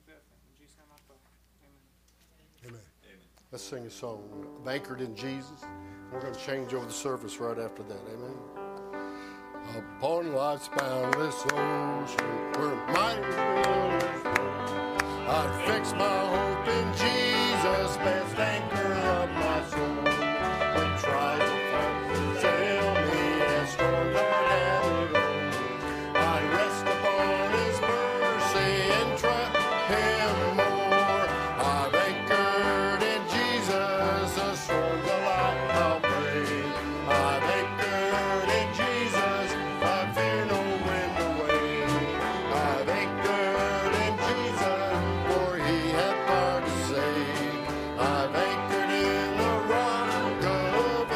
Amen. Let's sing a song, Anchored in Jesus. We're going to change over the service right after that. Amen. Upon life's boundless ocean, where my will is flown, I fix my hope in Jesus, best anchor of my soul. When trials sail me and storms are gathered on, I rest upon His mercy and trust Him more. I've anchored in Jesus, the storms alike I'll brave. I've anchored in Jesus, I fear no wind or wave. I've anchored in Jesus, for He hath power to save. I've anchored in the rock of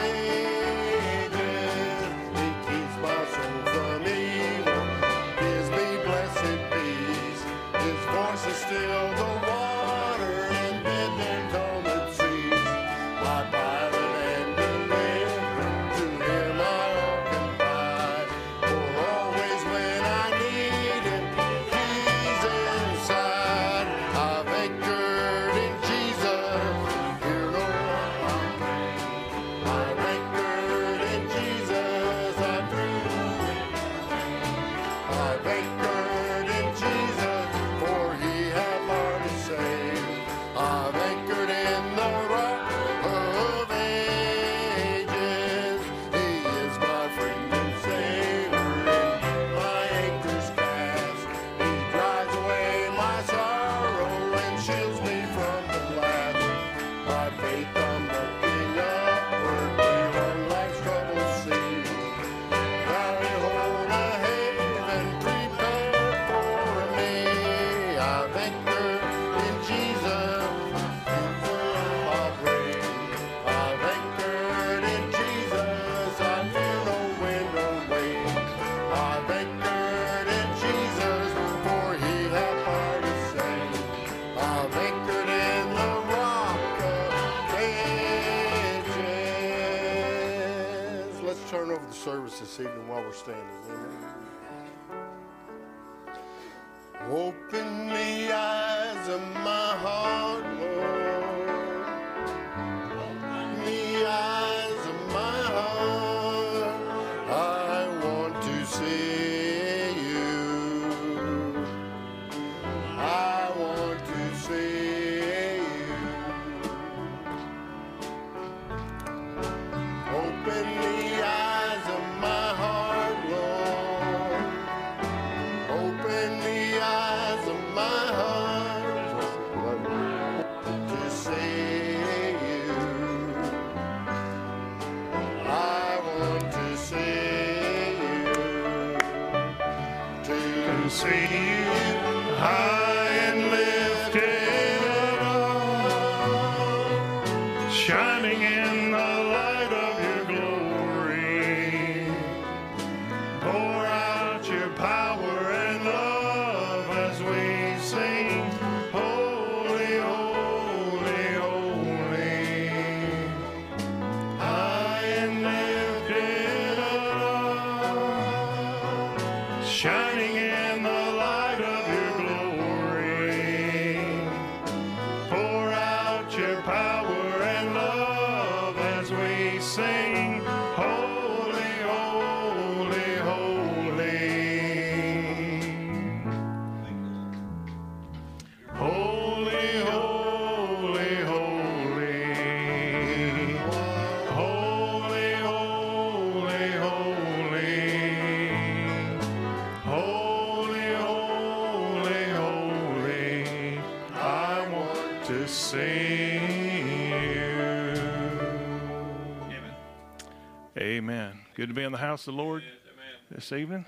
ages. He keeps my soul from evil, gives me blessed peace. His voice is still the water and bending calm at seas. My pilot and deliverer, to Him I'll confide. For always when I need Him, He's inside. I've anchored in Jesus, fear no one. I've anchored in Jesus, I'm through. I've anchored in Jesus, for He hath power to save. I've anchored in the rock of ages. He is my friend and Savior, in my anchor's cast. He drives away my sorrow and shields me from the blast. By faith I'm looking upward, beyond life's troubled sea. I hold a haven prepared for me. I've anchored in Jesus, I'll pray. I've anchored in Jesus, I fear no wind or wave. I've anchored in Jesus, for He hath power to save. I've anchored in the rock of ages. Let's turn over the service this evening while we're standing. Amen. Open the eyes of my heart, Lord. Open the eyes of my heart. I want to see You. I want to see You. Open the eyes of my heart, Lord. Open the eyes of my heart to see You. I want to see You. To see You high and lifted up, shining in the light of Your glory. Pour out Your power and love as we sing, holy, holy, holy. High and lifted up, shining in the light of Your glory. Pour out Your power and love as we sing, holy, holy, holy. Holy, holy, holy. Holy, holy, holy. Holy, holy, holy. I want to sing You. Amen. Good to be in the house of the Lord this evening.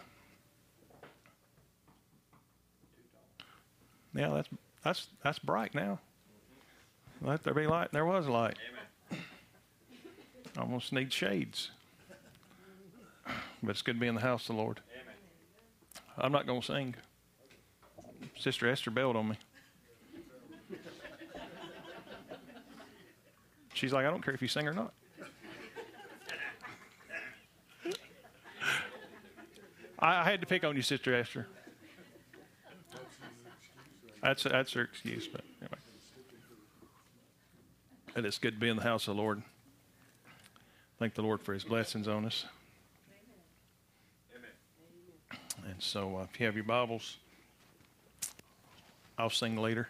Yeah, that's bright now. Let there be light, and there was light. Almost need shades. But it's good to be in the house of the Lord. I'm not going to sing. Sister Esther bailed on me. She's like, I don't care if you sing or not. I had to pick on you, Sister Esther. That's their excuse, but anyway. And it's good to be in the house of the Lord. Thank the Lord for his blessings on us. Amen. And so if you have your Bibles, I'll sing later.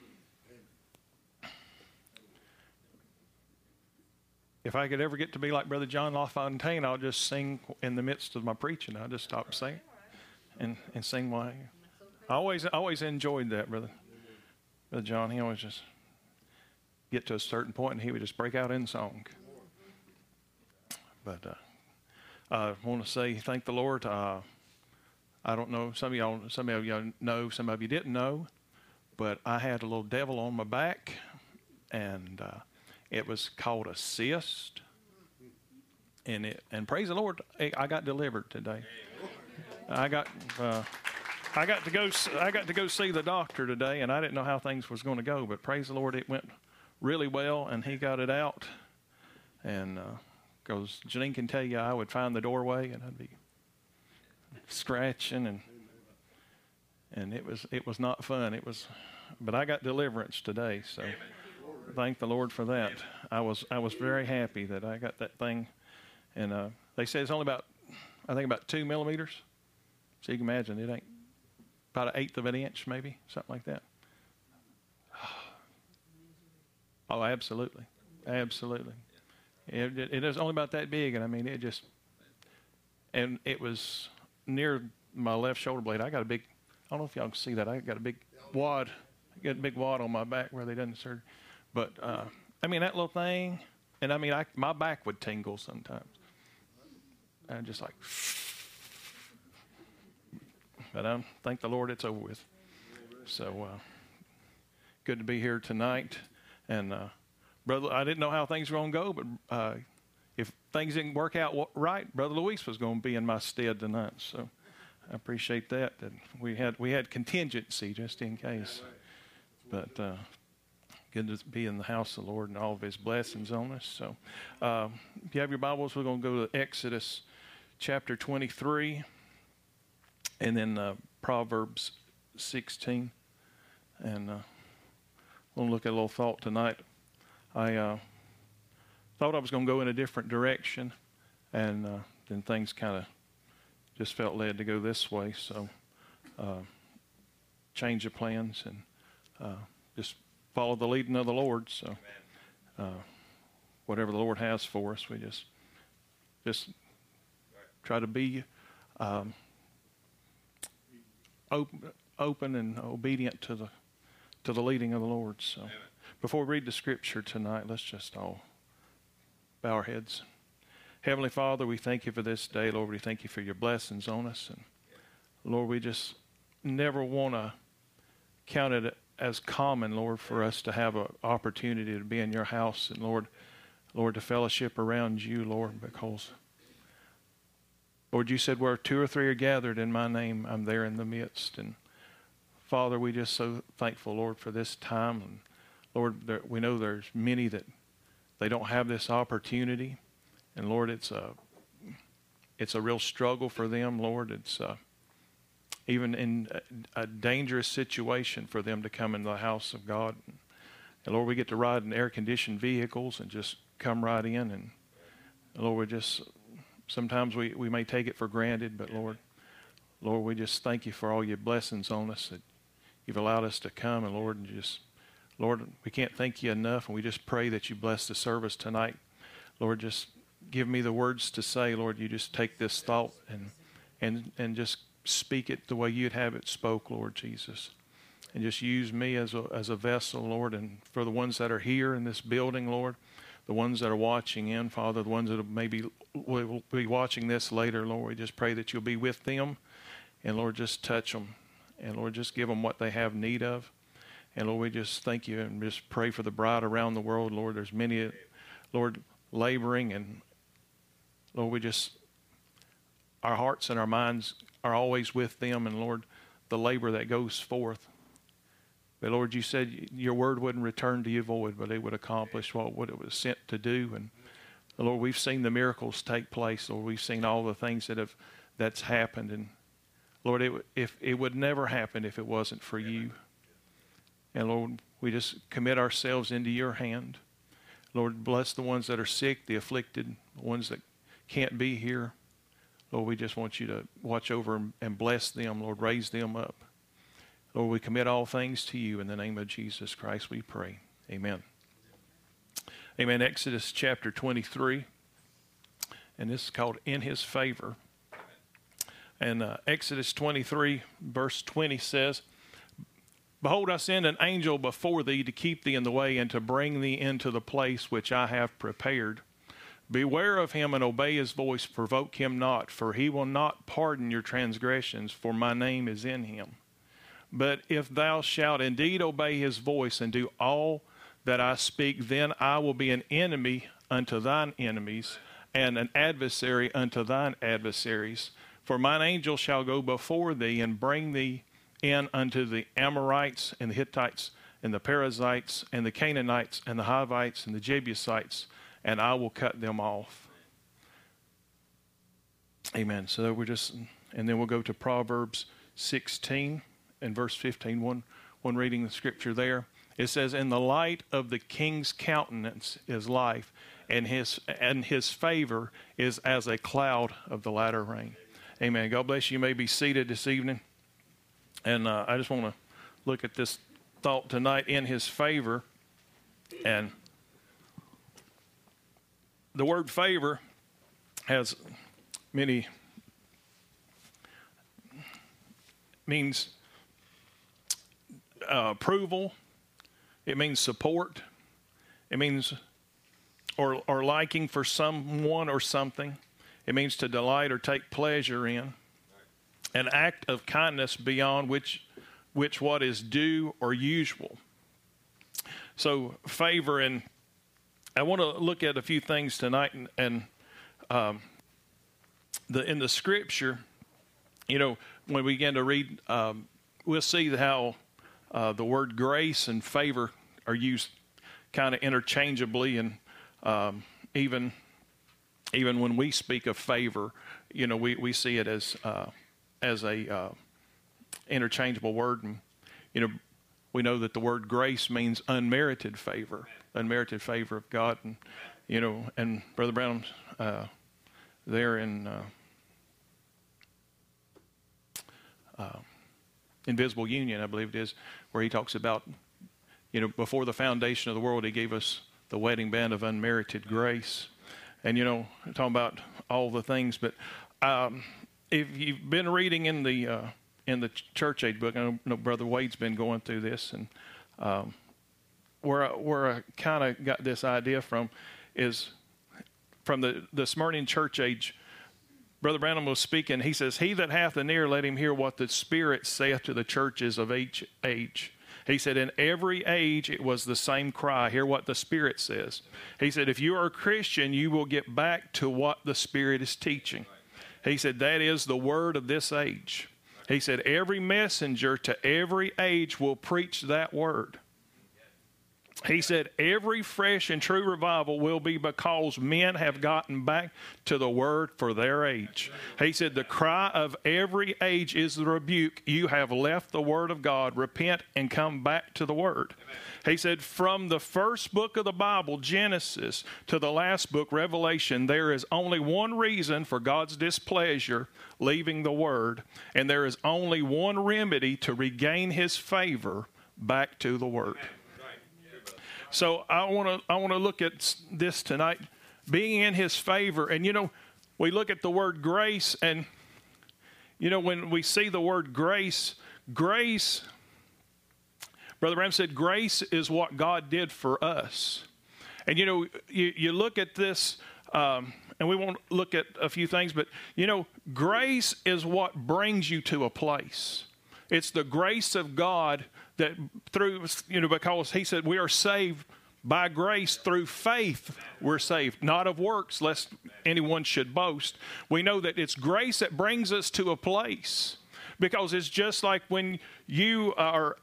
If I could ever get to be like Brother John LaFontaine, I'll just sing in the midst of my preaching. I'll just stop singing and sing while I always enjoyed that, Brother John. He always just get to a certain point and he would just break out in song. But I want to say thank the Lord. I don't know, some of y'all know, some of you didn't know, but I had a little devil on my back, and it was called a cyst. And praise the Lord, I got delivered today. I got to go see the doctor today, and I didn't know how things was going to go, but praise the Lord, it went really well, and he got it out. And because Janine can tell you, I would find the doorway, and I'd be scratching, and it was not fun. But I got deliverance today, so thank the Lord for that. I was very happy that I got that thing, and they say it's only about 2 millimeters, so you can imagine it ain't about 1/8 of an inch, maybe something like that. Oh, absolutely. It is only about that big, and I mean, and it was near my left shoulder blade. I got a big, I don't know if y'all can see that. I got a big wad. I got a big wad on my back where they done the surgery. But, I mean, that little thing, and I mean, my back would tingle sometimes. And just like, but thank the Lord it's over with. So, good to be here tonight. And, brother, I didn't know how things were going to go, but if things didn't work out right, Brother Luis was going to be in my stead tonight. So I appreciate that we had contingency just in case. But good to be in the house of the Lord and all of his blessings on us. So if you have your Bibles, we're going to go to Exodus chapter 23 and then Proverbs 16. And we'll look at a little thought tonight. I thought I was going to go in a different direction, and then things kind of just felt led to go this way. So change of plans and just follow the leading of the Lord. So whatever the Lord has for us, we just try to be open and obedient to the leading of the Lord. So before we read the scripture tonight, let's just all bow our heads. Heavenly Father, we thank you for this day. Lord, we thank you for your blessings on us. And Lord, we just never want to count it as common, Lord, for us to have an opportunity to be in your house. And Lord, to fellowship around you, Lord, because Lord, you said where 2 or 3 are gathered in my name, I'm there in the midst. And Father, we just so thankful, Lord, for this time. And Lord, we know there's many that they don't have this opportunity. And Lord, it's a real struggle for them, Lord. It's even in a dangerous situation for them to come into the house of God. And Lord, we get to ride in air-conditioned vehicles and just come right in. And Lord, sometimes we may take it for granted, but Lord, we just thank you for all your blessings on us that you've allowed us to come. And Lord, Lord, we can't thank you enough, and we just pray that you bless the service tonight. Lord, just give me the words to say. Lord, you just take this thought and just speak it the way you'd have it spoke, Lord Jesus. And just use me as a vessel, Lord, and for the ones that are here in this building, Lord, the ones that are watching in, Father, the ones that maybe will be watching this later, Lord, we just pray that you'll be with them. And Lord, just touch them. And Lord, just give them what they have need of. And Lord, we just thank you and just pray for the bride around the world. Lord, there's many, Lord, laboring. And Lord, our hearts and our minds are always with them. And Lord, the labor that goes forth. But Lord, you said your word wouldn't return to you void, but it would accomplish what it was sent to do. And Lord, we've seen the miracles take place. Lord, we've seen all the things that's happened. And Lord, it would never happen if it wasn't for you. And Lord, we just commit ourselves into your hand. Lord, bless the ones that are sick, the afflicted, the ones that can't be here. Lord, we just want you to watch over them and bless them. Lord, raise them up. Lord, we commit all things to you. In the name of Jesus Christ we pray. Amen. Amen. Exodus chapter 23. And this is called In His Favor. And Exodus 23 verse 20 says, Behold, I send an angel before thee to keep thee in the way and to bring thee into the place which I have prepared. Beware of him and obey his voice. Provoke him not, for he will not pardon your transgressions, for my name is in him. But if thou shalt indeed obey his voice and do all that I speak, then I will be an enemy unto thine enemies and an adversary unto thine adversaries. For mine angel shall go before thee and bring thee in unto the Amorites and the Hittites and the Perizzites and the Canaanites and the Hivites and the Jebusites, and I will cut them off. Amen. So and then we'll go to Proverbs 16 and verse 15. One reading the scripture there. It says, In the light of the king's countenance is life, and his favor is as a cloud of the latter rain. Amen. God bless you. You may be seated this evening. And I just want to look at this thought tonight, in his favor. And the word favor has means approval. It means support. It means or liking for someone or something. It means to delight or take pleasure in. An act of kindness beyond which what is due or usual. So favor, and I want to look at a few things tonight, and in the scripture, when we begin to read, we'll see how the word grace and favor are used kind of interchangeably, and even when we speak of favor, we see it as a interchangeable word. And we know that the word grace means unmerited favor of God. And and Brother Brown there in Invisible Union, I believe it is, where he talks about before the foundation of the world he gave us the wedding band of unmerited grace. And talking about all the things, but if you've been reading in the church age book, I know Brother Wade's been going through this, and where I kind of got this idea from is from the Smyrnian church age. Brother Branham was speaking. He says, "He that hath an ear, let him hear what the Spirit saith to the churches of each age." He said, in every age it was the same cry. Hear what the Spirit says. He said, if you are a Christian, you will get back to what the Spirit is teaching. He said, that is the word of this age. He said, every messenger to every age will preach that word. He said, every fresh and true revival will be because men have gotten back to the word for their age. He said, the cry of every age is the rebuke. You have left the word of God. Repent and come back to the word. Amen. He said, from the first book of the Bible, Genesis, to the last book, Revelation, there is only one reason for God's displeasure, leaving the word, and there is only one remedy to regain his favor, back to the word. Amen. So I want to look at this tonight, being in his favor. And, we look at the word grace, and, when we see the word grace, Brother Ram said, grace is what God did for us. And, you look at this, and we won't look at a few things, but, grace is what brings you to a place. It's the grace of God that through, because he said we are saved by grace through faith, we're saved, not of works, lest anyone should boast. We know that it's grace that brings us to a place, because it's just like when you are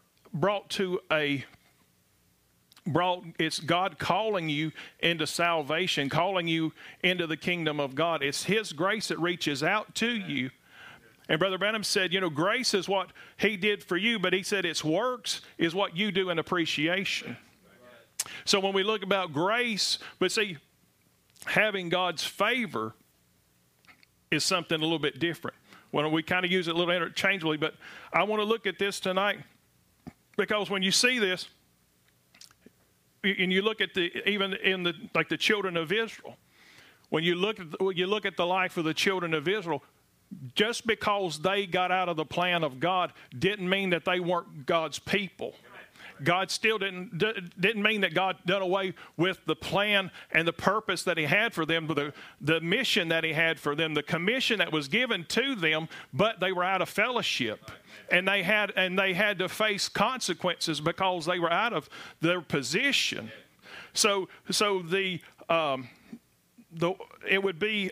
it's God calling you into salvation, calling you into the kingdom of God. It's his grace that reaches out to you. And Brother Branham said, grace is what he did for you, but he said its works is what you do in appreciation. So when we look about grace, but see, having God's favor is something a little bit different. Well, we kind of use it a little interchangeably, but I want to look at this tonight because when you see this, and you look at even in the children of Israel, when you look at the life of the children of Israel, just because they got out of the plan of God didn't mean that they weren't God's people. God still didn't mean that God done away with the plan and the purpose that he had for them, the mission that he had for them, the commission that was given to them, but they were out of fellowship. And they had to face consequences because they were out of their position. So it would be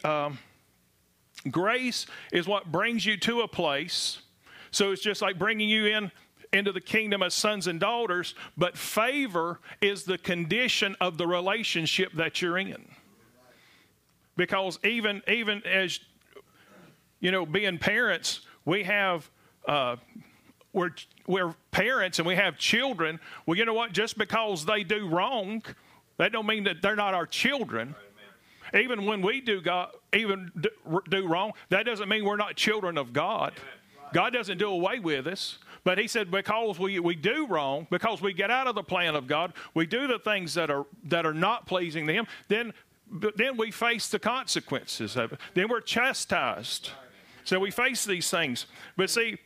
grace is what brings you to a place. So it's just like bringing you into the kingdom as sons and daughters, but favor is the condition of the relationship that you're in. Because even as being parents, we have we're parents and we have children. Well, you know what? Just because they do wrong, that don't mean that they're not our children. Right, even when we do wrong, that doesn't mean we're not children of God. Right. God doesn't do away with us. But he said because we do wrong, because we get out of the plan of God, we do the things that are not pleasing to him, then we face the consequences of it. Then we're chastised. So we face these things. But see,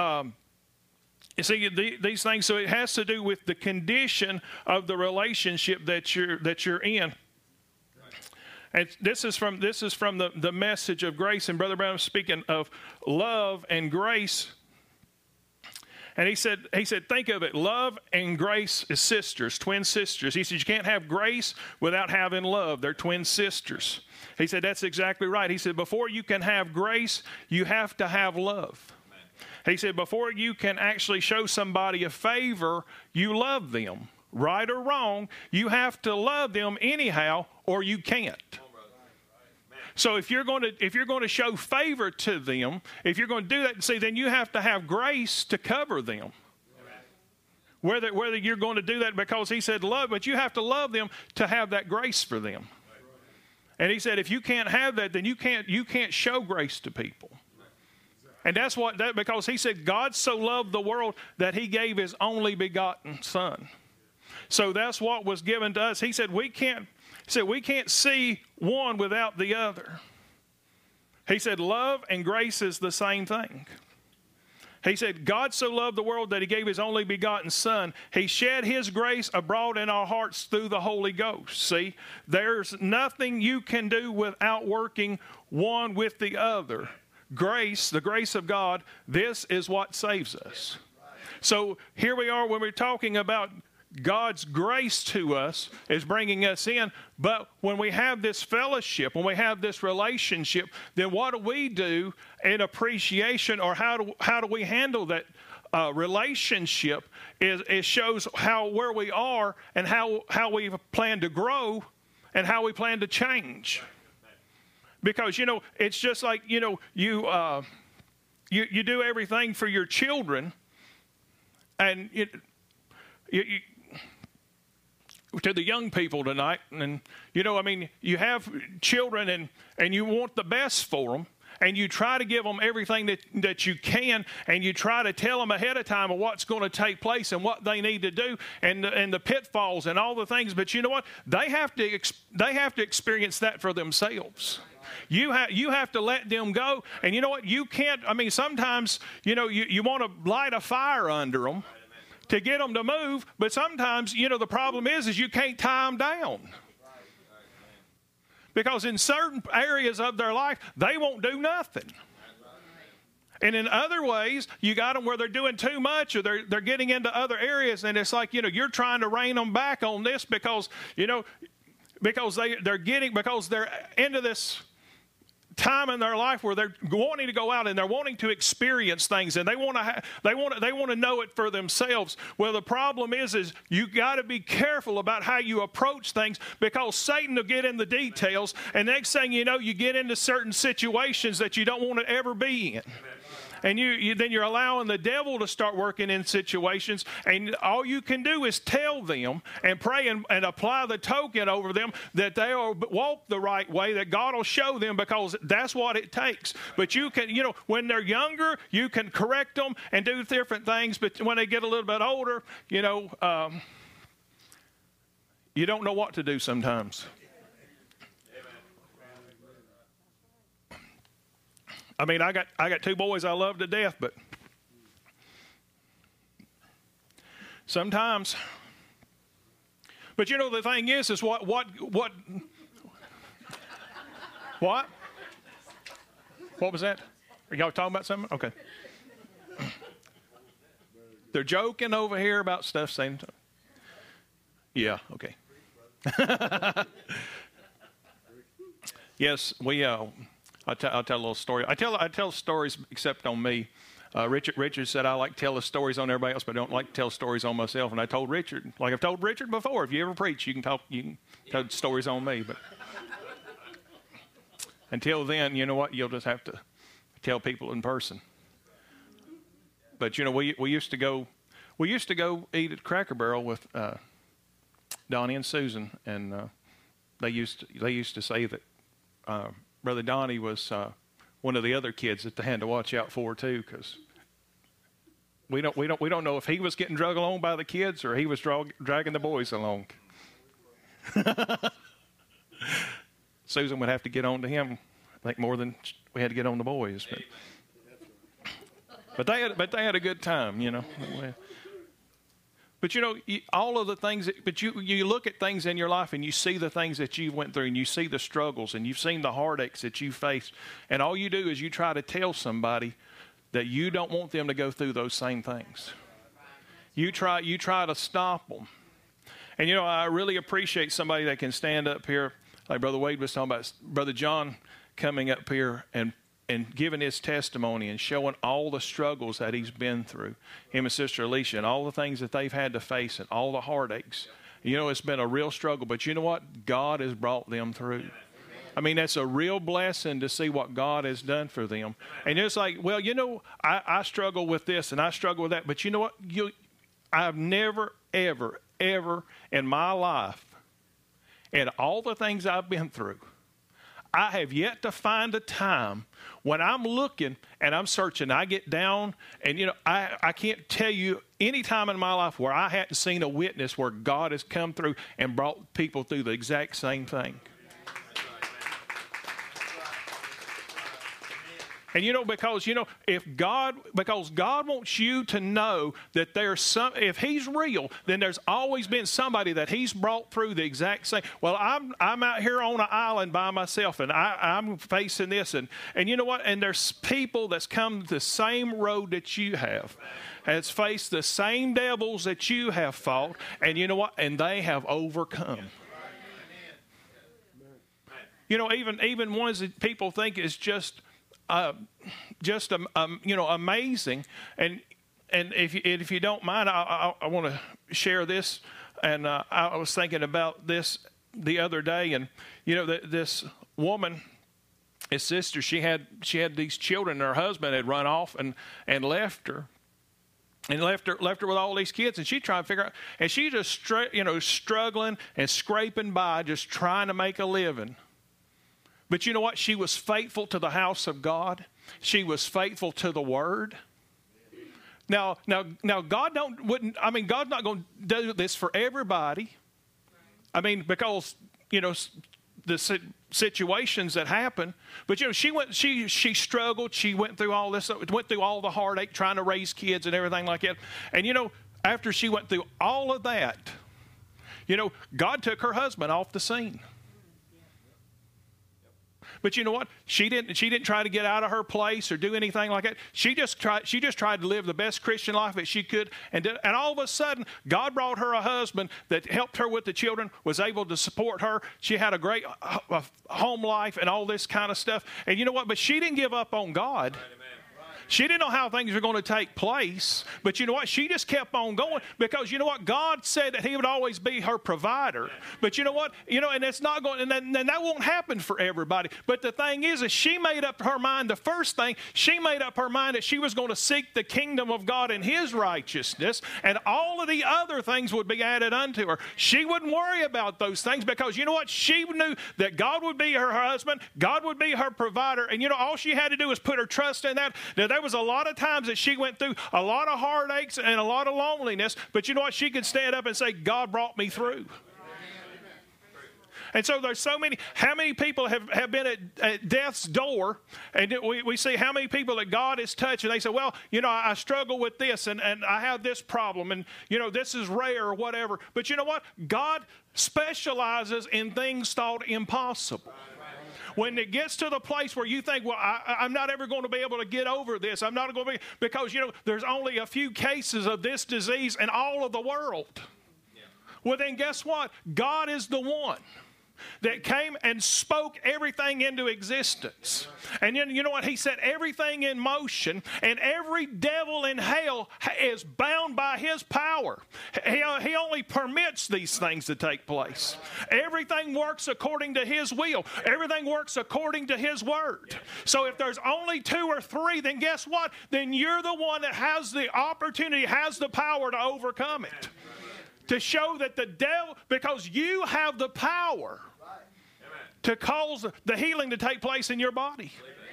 these things, so it has to do with the condition of the relationship that you're in. And this is from the message of grace. And Brother Branham speaking of love and grace. And he said, think of it. Love and grace is sisters, twin sisters. He said, you can't have grace without having love. They're twin sisters. He said, that's exactly right. He said, before you can have grace, you have to have love. He said, before you can actually show somebody a favor, you love them. Right or wrong, you have to love them anyhow, or you can't. So if you're going to show favor to them, if you're going to do that, see, then you have to have grace to cover them. Whether you're going to do that because he said love, but you have to love them to have that grace for them. And he said if you can't have that, then you can't show grace to people. And that's because he said God so loved the world that he gave his only begotten Son. So that's what was given to us. He said we can't see one without the other. He said love and grace is the same thing. He said God so loved the world that he gave his only begotten Son. He shed his grace abroad in our hearts through the Holy Ghost. See, there's nothing you can do without working one with the other. Grace, the grace of God, this is what saves us. So here we are when we're talking about God's grace to us is bringing us in. But when we have this fellowship, when we have this relationship, then what do we do in appreciation, or how do we handle that relationship? It shows where we are and how we plan to grow and how we plan to change. Because, it's just like, you do everything for your children, and to the young people tonight, and you have children and you want the best for them, and you try to give them everything that you can, and you try to tell them ahead of time of what's going to take place and what they need to do, and the pitfalls and all the things. But you know what? They have to experience that for themselves. You have to let them go. And you know what? You can't, sometimes, you want to light a fire under them to get them to move, but sometimes, the problem is you can't tie them down. Because in certain areas of their life, they won't do nothing. And in other ways, you got them where they're doing too much, or they're getting into other areas, and it's like, you're trying to rein them back on this because they're into this time in their life where they're wanting to go out and they're wanting to experience things, and they want to know it for themselves. Well, the problem is you got to be careful about how you approach things, because Satan will get in the details, and next thing you know, you get into certain situations that you don't want to ever be in. And then you're allowing the devil to start working in situations, and all you can do is tell them and pray and apply the token over them that they'll walk the right way, that God will show them, because that's what it takes. But you can, when they're younger, you can correct them and do different things, but when they get a little bit older, you don't know what to do sometimes. I mean, I got 2 boys I love to death, but sometimes. But the thing is what? What was that? Are y'all talking about something? Okay. They're joking over here about stuff saying. Yeah. Okay. Yes, we. I'll tell a little story. I tell stories except on me. Richard said I like to tell stories on everybody else, but I don't like to tell stories on myself. And I told Richard, like I've told Richard before, if you ever preach, you can tell stories on me. But until then, you know what? You'll just have to tell people in person. But we used to go eat at Cracker Barrel with Donnie and Susan, and they used to say that. Brother Donnie was one of the other kids that they had to watch out for too, because we don't know if he was getting dragged along by the kids or he was dragging the boys along. Susan would have to get on to him, I think, more than we had to get on the boys. But they had a good time, But all of the things, but you look at things in your life and you see the things that you went through, and you see the struggles, and you've seen the heartaches that you faced, and all you do is you try to tell somebody that you don't want them to go through those same things. You try to stop them. And I really appreciate somebody that can stand up here, like Brother Wade was talking about, Brother John coming up here and giving his testimony and showing all the struggles that he's been through, him and Sister Alicia, and all the things that they've had to face and all the heartaches. It's been a real struggle, but you know what? God has brought them through. I mean, that's a real blessing to see what God has done for them. And it's like, well, I struggle with this and I struggle with that, but you know what? I've never, ever, ever in my life, and all the things I've been through, I have yet to find a time when I'm looking and I'm searching, I get down, and I can't tell you any time in my life where I hadn't seen a witness where God has come through and brought people through the exact same thing. And because God wants you to know that if He's real, then there's always been somebody that He's brought through the exact same. Well, I'm out here on an island by myself, and I'm facing this, and you know what? And there's people that's come the same road that you have, and it's faced the same devils that you have fought, and you know what? And they have overcome. Even ones that people think is just amazing. And if you don't mind, I want to share this. And I was thinking about this the other day, and this woman, his sister, she had these children, and her husband had run off and left her. And left her with all these kids, and she tried to figure out, and she just struggling and scraping by, just trying to make a living. But you know what? She was faithful to the house of God. She was faithful to the Word. Now, God's not going to do this for everybody. I mean, because the situations that happen. But she struggled. She went through all this. Went through all the heartache trying to raise kids and everything like that. And after she went through all of that, God took her husband off the scene. But you know what? She didn't try to get out of her place or do anything like that. She just tried to live the best Christian life that she could, and all of a sudden, God brought her a husband that helped her with the children, was able to support her. She had a great home life and all this kind of stuff. And you know what? But she didn't give up on God. She didn't know how things were going to take place, but you know what? She just kept on going because you know what? God said that He would always be her provider. But you know what? And it's not going, and that won't happen for everybody. But the thing is she made up her mind. The first thing, she made up her mind that she was going to seek the kingdom of God and His righteousness, and all of the other things would be added unto her. She wouldn't worry about those things because you know what? She knew that God would be her husband, God would be her provider, and all she had to do was put her trust in that. Now, there was a lot of times that she went through a lot of heartaches and a lot of loneliness, but you know what? She could stand up and say, God brought me through. And so there's so many, how many people have been at death's door, and we see how many people that God has touched, and they say, well, I struggle with this, and I have this problem, and, this is rare or whatever. But you know what? God specializes in things thought impossible. When it gets to the place where you think, well, I'm not ever going to be able to get over this. I'm not going to be, because, there's only a few cases of this disease in all of the world. Yeah. Well, then guess what? God is the one that came and spoke everything into existence. And then, you know what? He set everything in motion, and every devil in hell is bound by His power. He only permits these things to take place. Everything works according to His will. Everything works according to His word. So if there's only 2 or 3, then guess what? Then you're the one that has the opportunity, has the power to overcome it. To show that the devil, because you have the power to cause the healing to take place in your body.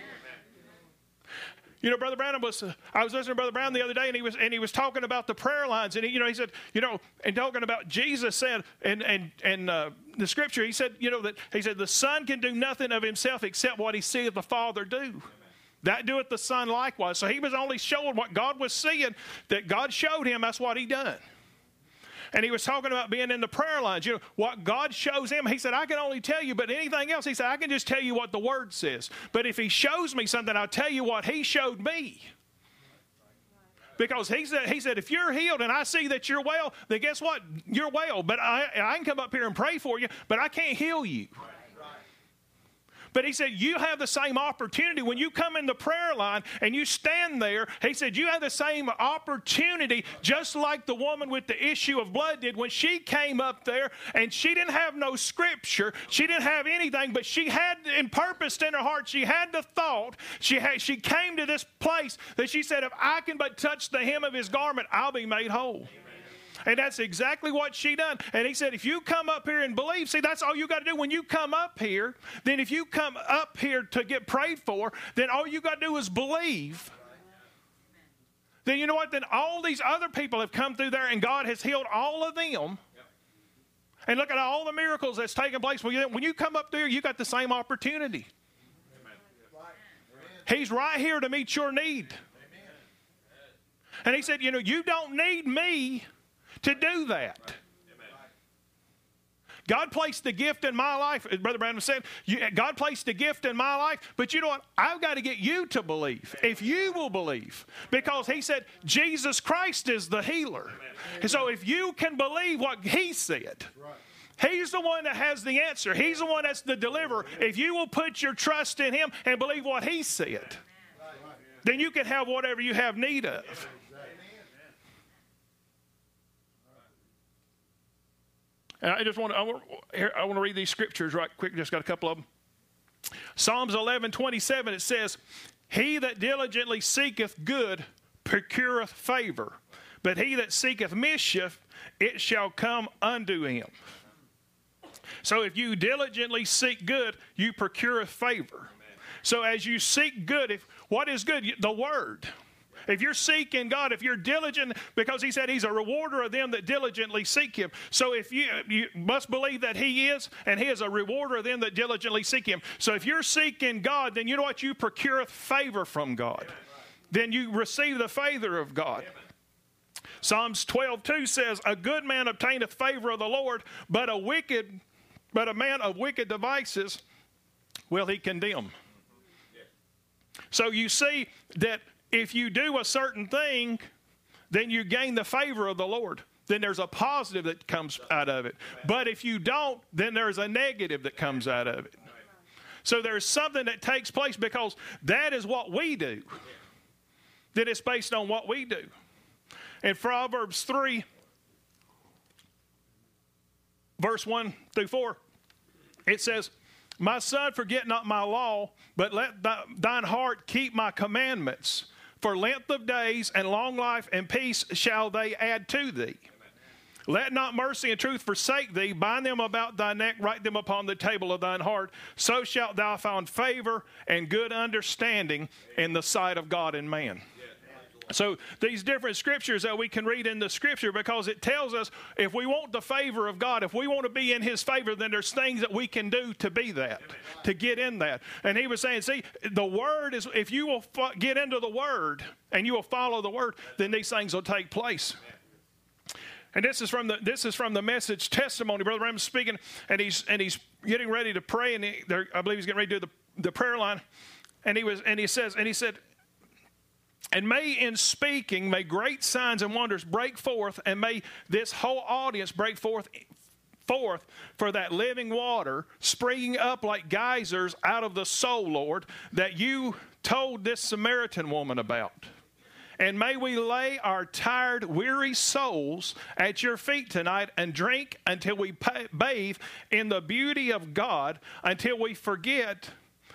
Brother Brown I was listening to Brother Brown the other day, and he was talking about the prayer lines, and he said, and talking about Jesus said, and the scripture, he said, the Son can do nothing of Himself except what He seeth the Father do. That doeth the Son likewise. So He was only showing what God was seeing, that God showed Him, that's what He done. And he was talking about being in the prayer lines. What God shows him, he said, I can only tell you, but anything else, he said, I can just tell you what the Word says. But if He shows me something, I'll tell you what He showed me. Because he said, if you're healed and I see that you're well, then guess what? You're well. But I can come up here and pray for you, but I can't heal you. But he said, you have the same opportunity when you come in the prayer line and you stand there. He said, you have the same opportunity just like the woman with the issue of blood did when she came up there, and she didn't have no scripture. She didn't have anything, but she had and purposed in her heart. She had the thought. She came to this place that she said, if I can but touch the hem of His garment, I'll be made whole. And that's exactly what she done. And he said, if you come up here and believe, see, that's all you got to do. When you come up here, then if you come up here to get prayed for, then all you got to do is believe. Then you know what? Then all these other people have come through there, and God has healed all of them. And look at all the miracles that's taken place. When you come up there, you got the same opportunity. He's right here to meet your need. And he said, you don't need me to do that. God placed the gift in my life, as Brother Brandon said, God placed the gift in my life, but you know what? I've got to get you to believe, if you will believe, because He said Jesus Christ is the healer. And so if you can believe what He said, He's the one that has the answer. He's the one that's the deliverer. If you will put your trust in Him and believe what He said, then you can have whatever you have need of. And I want to read these scriptures right quick. Just got a couple of them. Psalms 11:27, it says, He that diligently seeketh good procureth favor, but he that seeketh mischief, it shall come unto him. So if you diligently seek good, you procure favor. So as you seek good, what is good? The Word. If you're seeking God, if you're diligent, because He said He's a rewarder of them that diligently seek Him. So if you must believe that He is, and He is a rewarder of them that diligently seek Him. So if you're seeking God, then you know what? You procure favor from God. Then you receive the favor of God. Psalms 12:2 says, A good man obtaineth favor of the Lord, but a man of wicked devices will He condemn. So you see that if you do a certain thing, then you gain the favor of the Lord. Then there's a positive that comes out of it. But if you don't, then there's a negative that comes out of it. So there's something that takes place, because that is what we do. then it's based on what we do. In Proverbs 3, verse 1 through 4, it says, my son, forget not my law, but let thine heart keep my commandments. For length of days and long life and peace shall they add to thee. Let not mercy and truth forsake thee. Bind them about thy neck, write them upon the table of thine heart. So shalt thou find favor and good understanding in the sight of God and man. So these different scriptures that we can read in the scripture, because it tells us if we want the favor of God, if we want to be in his favor, then there's things that we can do to be that, to get in that. And he was saying, see, the word is, if you will get into the word and you will follow the word, then these things will take place. And this is from the Message testimony. Brother Branham's speaking, and he's getting ready to pray, and I believe he's getting ready to do the prayer line. And he said, and may in speaking, may great signs and wonders break forth, and may this whole audience break forth for that living water springing up like geysers out of the soul, Lord, that you told this Samaritan woman about. And may we lay our tired, weary souls at your feet tonight and drink until we bathe in the beauty of God, until we forget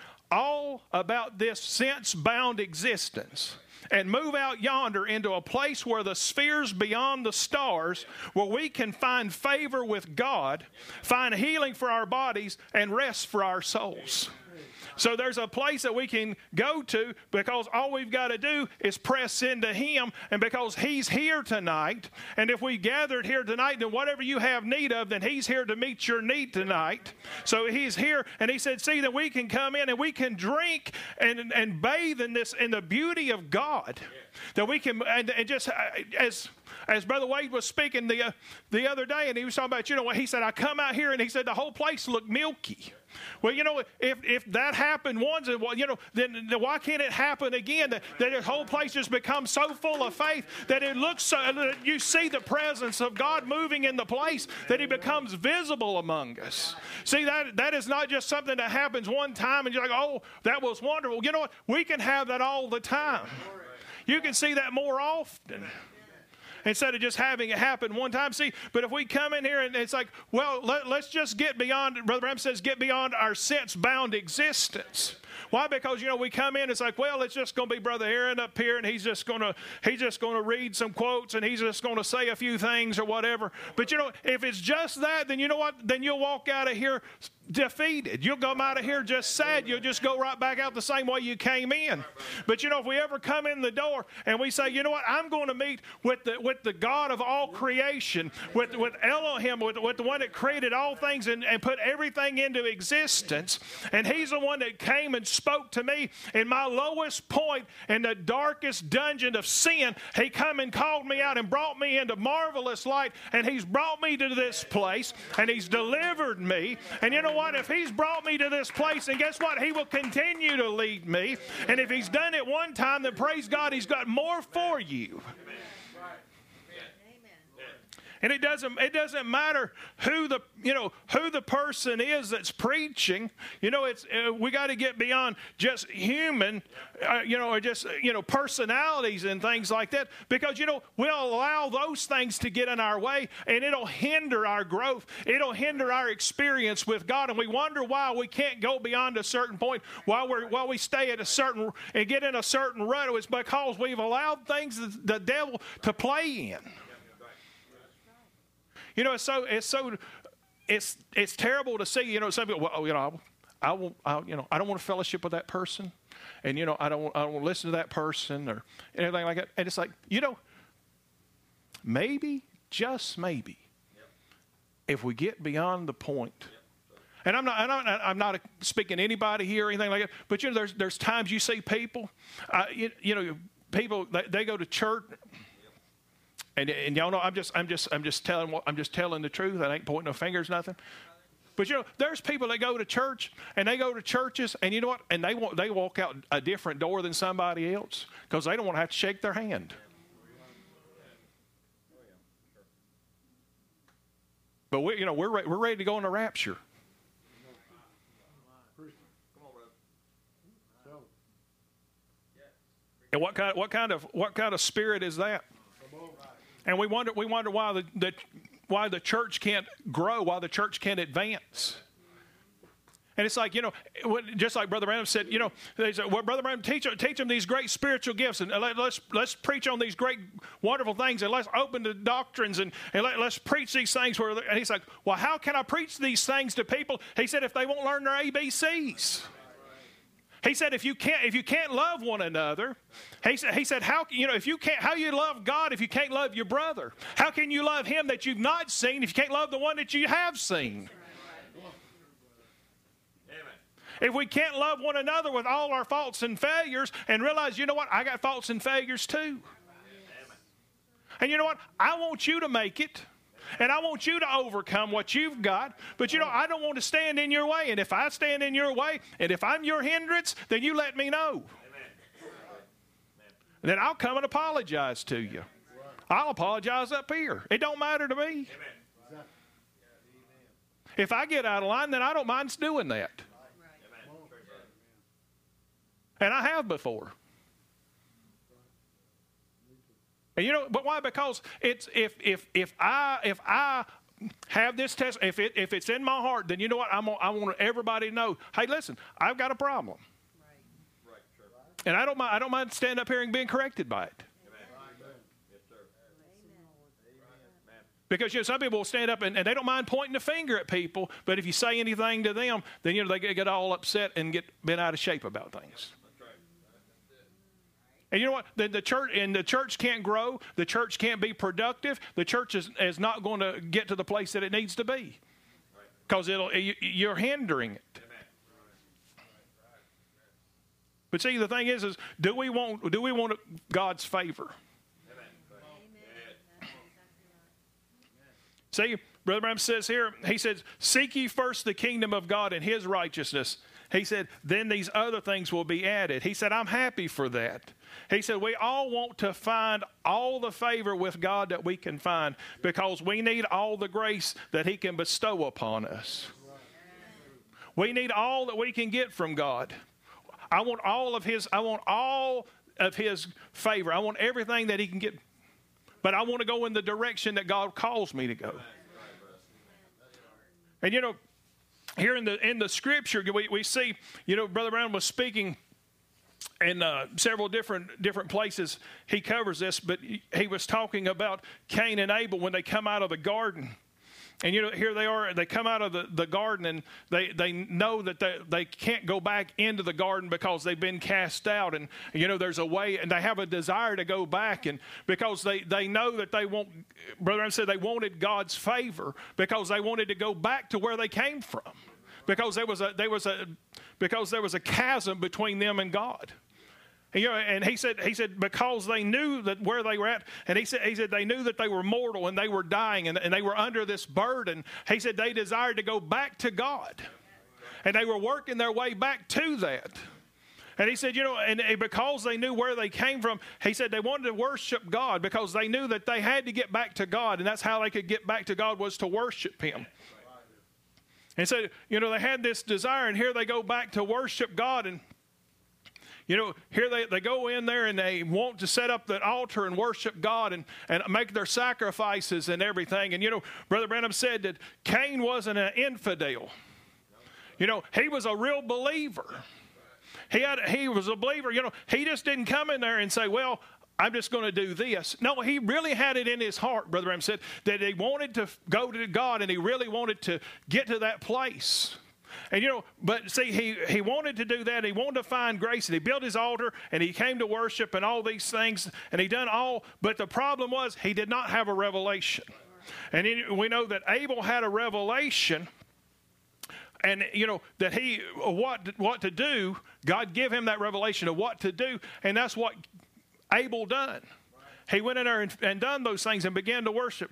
all about this sense-bound existence and move out yonder into a place where the spheres beyond the stars, where we can find favor with God, find healing for our bodies, and rest for our souls. So there's a place that we can go to, because all we've got to do is press into him. And because he's here tonight, and if we gathered here tonight, then whatever you have need of, then he's here to meet your need tonight. So he's here, and he said, see, that we can come in and we can drink and bathe in this, in the beauty of God. That we can, and just as Brother Wade was speaking the other day, and he was talking about, he said, I come out here, and he said the whole place looked milky. Well, if that happened once, then why can't it happen again? That the whole place just becomes so full of faith that it looks so, that you see the presence of God moving in the place, that he becomes visible among us. See, that is not just something that happens one time and you're like, oh, that was wonderful. You know what? We can have that all the time. You can see that more often, instead of just having it happen one time. See, but if we come in here and it's like, well, let's just get beyond, Brother Branham says, get beyond our sense-bound existence. Why? Because, we come in, it's like, well, it's just going to be Brother Aaron up here, and he's just going to read some quotes, and he's just going to say a few things or whatever. But, if it's just that, then you know what? Then you'll walk out of here defeated. You'll come out of here just sad. You'll just go right back out the same way you came in. But if we ever come in the door and we say, you know what, I'm going to meet with the God of all creation, with Elohim, with the one that created all things and put everything into existence, and he's the one that came and spoke to me in my lowest point, in the darkest dungeon of sin. He come and called me out and brought me into marvelous light, and he's brought me to this place, and he's delivered me. And you know what? If he's brought me to this place, and guess what? He will continue to lead me. And if he's done it one time, then praise God, he's got more for you. And it doesn't matter who the person is that's preaching. We got to get beyond just human, or just personalities and things like that, because we'll allow those things to get in our way, and it'll hinder our growth. It'll hinder our experience with God, and we wonder why we can't go beyond a certain point, while we stay at a certain and get in a certain rut. It's because we've allowed things the devil to play in. It's terrible to see. Some people, I don't want to fellowship with that person, and I don't want to listen to that person or anything like that. And it's like, maybe, just maybe, if we get beyond the point. And I'm not speaking to anybody here or anything like that. But there's times you see people, people they go to church. And y'all know I'm just telling the truth. I ain't pointing no fingers, nothing. But there's people that go to church, and they go to churches, and you know what? And they walk out a different door than somebody else, because they don't want to have to shake their hand. But we're ready to go in the rapture. And what kind of spirit is that? And we wonder why the church can't grow, why the church can't advance. And it's like, just like Brother Branham said, they said, well, Brother Branham, teach them these great spiritual gifts, and let's preach on these great, wonderful things, and let's open the doctrines, and let's preach these things. And he's like, well, how can I preach these things to people? He said, if they won't learn their ABCs. He said, if you can't love one another, he said, how you love God if you can't love your brother? How can you love him that you've not seen if you can't love the one that you have seen? If we can't love one another with all our faults and failures and realize, you know what, I got faults and failures too. And you know what, I want you to make it. And I want you to overcome what you've got. But, I don't want to stand in your way. And if I stand in your way, and if I'm your hindrance, then you let me know. And then I'll come and apologize to you. I'll apologize up here. It don't matter to me. If I get out of line, then I don't mind doing that. And I have before. And but why? Because it's if I have this test, if it's in my heart, then you know what? I want everybody to know. Hey, listen, I've got a problem, right. And I don't mind standing up here and being corrected by it. Because some people will stand up and they don't mind pointing the finger at people, but if you say anything to them, then they get all upset and get bent out of shape about things. And you know what? The church can't grow. The church can't be productive. The church is not going to get to the place that it needs to be, because you're hindering it. But see, the thing is do we want God's favor? See, Brother Branham says here, he says, seek ye first the kingdom of God and his righteousness. He said, then these other things will be added. He said, I'm happy for that. He said, we all want to find all the favor with God that we can find, because we need all the grace that he can bestow upon us. We need all that we can get from God. I want all of his favor. I want everything that he can get. But I want to go in the direction that God calls me to go. And here in the scripture, we see, Brother Brown was speaking in several different places. He covers this, but he was talking about Cain and Abel when they come out of the garden. And here they are, they come out of the garden, and they know that they can't go back into the garden because they've been cast out. And there's a way, and they have a desire to go back, and because they know that they want, Brother Brown said they wanted God's favor because they wanted to go back to where they came from, because there was a chasm between them and God. And he said because they knew that where they were at, and he said they knew that they were mortal and they were dying, and they were under this burden. He said they desired to go back to God, and they were working their way back to that. And he said, and because they knew where they came from, he said they wanted to worship God because they knew that they had to get back to God, and that's how they could get back to God, was to worship him. And so, they had this desire, and here they go back to worship God, and here they go in there and they want to set up that altar and worship God and make their sacrifices and everything. And, Brother Branham said that Cain wasn't an infidel. He was a real believer. He was a believer. He just didn't come in there and say, well, I'm just going to do this. No, he really had it in his heart, Brother Branham said, that he wanted to go to God, and he really wanted to get to that place. And but see, he wanted to do that. He wanted to find grace, and he built his altar, and he came to worship and all these things, and he done all. But the problem was he did not have a revelation. And we know that Abel had a revelation, and that he what to do. God gave him that revelation of what to do, and that's what Abel done. He went in there and done those things and began to worship.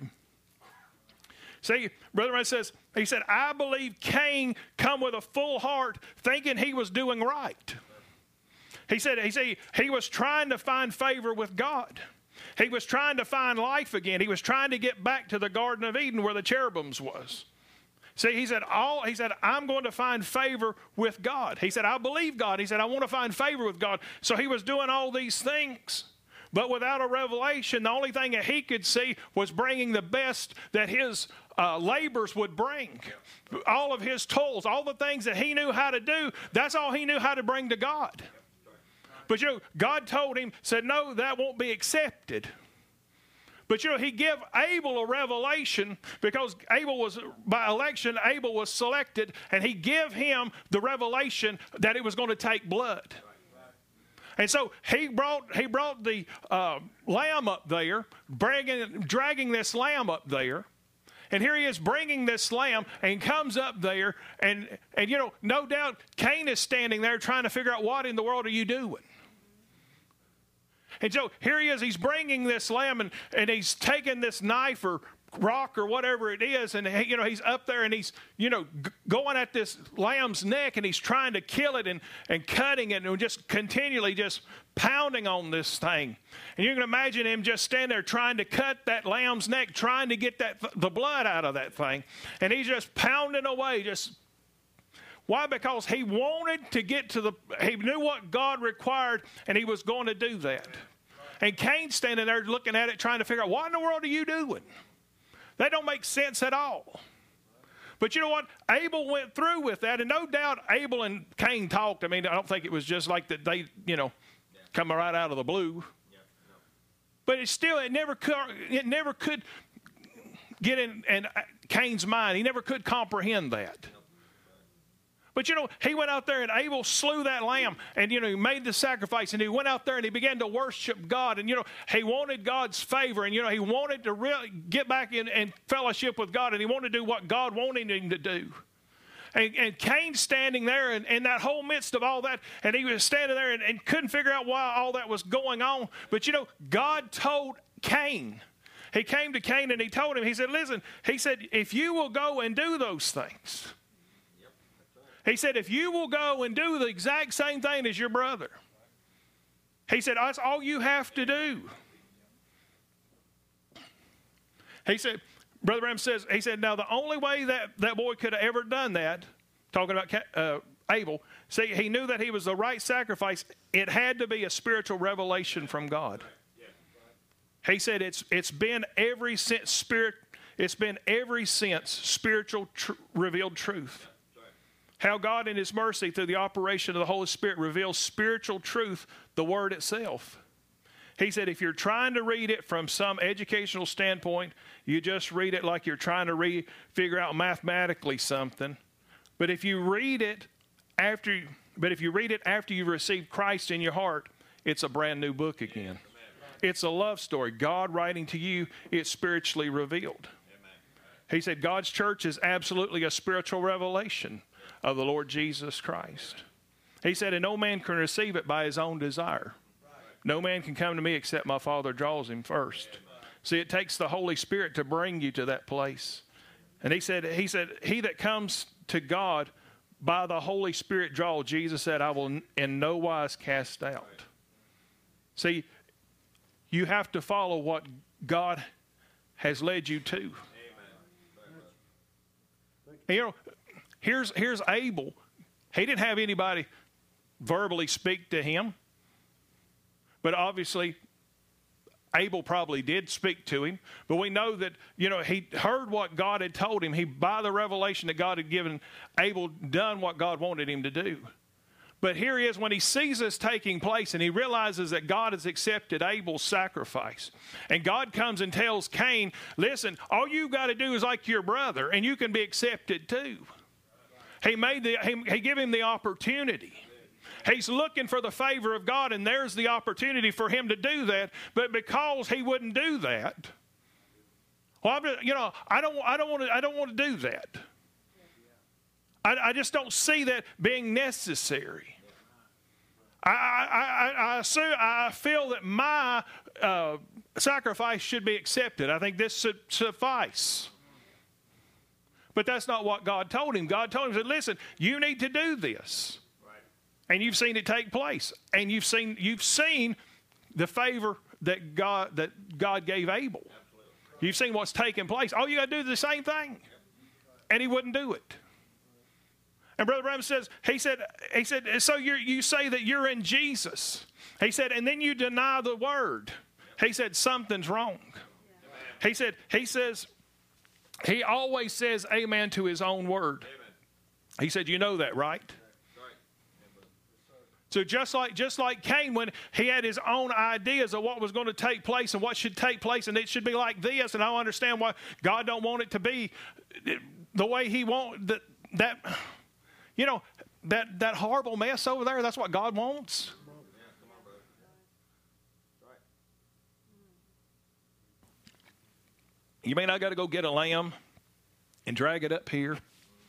See, Brother Ray says, he said, I believe Cain come with a full heart thinking he was doing right. He said he was trying to find favor with God. He was trying to find life again. He was trying to get back to the Garden of Eden where the cherubims was. See, he said, I'm going to find favor with God. He said, I believe God. He said, I want to find favor with God. So he was doing all these things. But without a revelation, the only thing that he could see was bringing the best that his labors would bring. All of his tools, all the things that he knew how to do, that's all he knew how to bring to God. But God told him, said, no, that won't be accepted. But he gave Abel a revelation because by election, Abel was selected, and he gave him the revelation that it was going to take blood. And so he brought the lamb up there, dragging this lamb up there. And here he is bringing this lamb and comes up there. And no doubt Cain is standing there trying to figure out, what in the world are you doing? And so here he is, he's bringing this lamb, and he's taking this knife or rock or whatever it is, and he's up there, and he's going at this lamb's neck, and he's trying to kill it and cutting it, and just continually just pounding on this thing. And you can imagine him just standing there trying to cut that lamb's neck, trying to get the blood out of that thing, and he's just pounding away. Why? Because he wanted to get to he knew what God required, and he was going to do that. And Cain's standing there looking at it, trying to figure out, what in the world are you doing? That don't make sense at all. But you know what? Abel went through with that, and no doubt Abel and Cain talked. I mean, I don't think it was just like that they, come right out of the blue. But it never could get in Cain's mind. He never could comprehend that. But he went out there, and Abel slew that lamb, and he made the sacrifice, and he went out there and he began to worship God, and he wanted God's favor, and he wanted to really get back in fellowship with God, and he wanted to do what God wanted him to do. And Cain standing there, and in that whole midst of all that, and he was standing there and couldn't figure out why all that was going on. But God told Cain. He came to Cain and he told him, he said, listen, he said, if you will go and do those things. He said, if you will go and do the exact same thing as your brother. He said, that's all you have to do. He said, Brother Branham says, he said, now the only way that boy could have ever done that, talking about Abel, see, he knew that he was the right sacrifice. It had to be a spiritual revelation from God. He said, it's been ever since spiritual revealed truth. How God in his mercy through the operation of the Holy Spirit reveals spiritual truth, the Word itself. He said if you're trying to read it from some educational standpoint, you just read it like you're trying to figure out mathematically something. But if you read it after you've received Christ in your heart, it's a brand new book again. It's a love story. God writing to you, it's spiritually revealed. He said God's church is absolutely a spiritual revelation of the Lord Jesus Christ. He said, and no man can receive it by his own desire. No man can come to me except my Father draws him first. See, it takes the Holy Spirit to bring you to that place. And he said, he that comes to God by the Holy Spirit draw, Jesus said, I will in no wise cast out. See, you have to follow what God has led you to. And, here's Abel. He didn't have anybody verbally speak to him. But obviously, Abel probably did speak to him. But we know that, he heard what God had told him. By the revelation that God had given, Abel done what God wanted him to do. But here he is when he sees this taking place and he realizes that God has accepted Abel's sacrifice. And God comes and tells Cain, listen, all you've got to do is like your brother and you can be accepted too. He gave him the opportunity. He's looking for the favor of God, and there's the opportunity for him to do that. But because he wouldn't do that, well, I don't want to do that. I just don't see that being necessary. I feel that my sacrifice should be accepted. I think this should suffice. But that's not what God told him. God told him, he said, listen, you need to do this. And you've seen it take place. And you've seen the favor that God gave Abel. You've seen what's taken place. All you got to do is the same thing. and he wouldn't do it. And Brother Branham says, he said, so you say that you're in Jesus. He said, and then you deny the word. He said, something's wrong. He says, he always says amen to his own word. He said, you know that, right? So just like Cain, when he had his own ideas of what was going to take place and what should take place, and it should be like this, and I don't understand why God don't want it to be the way he wants that horrible mess over there. That's what God wants. You mean I got to go get a lamb and drag it up here,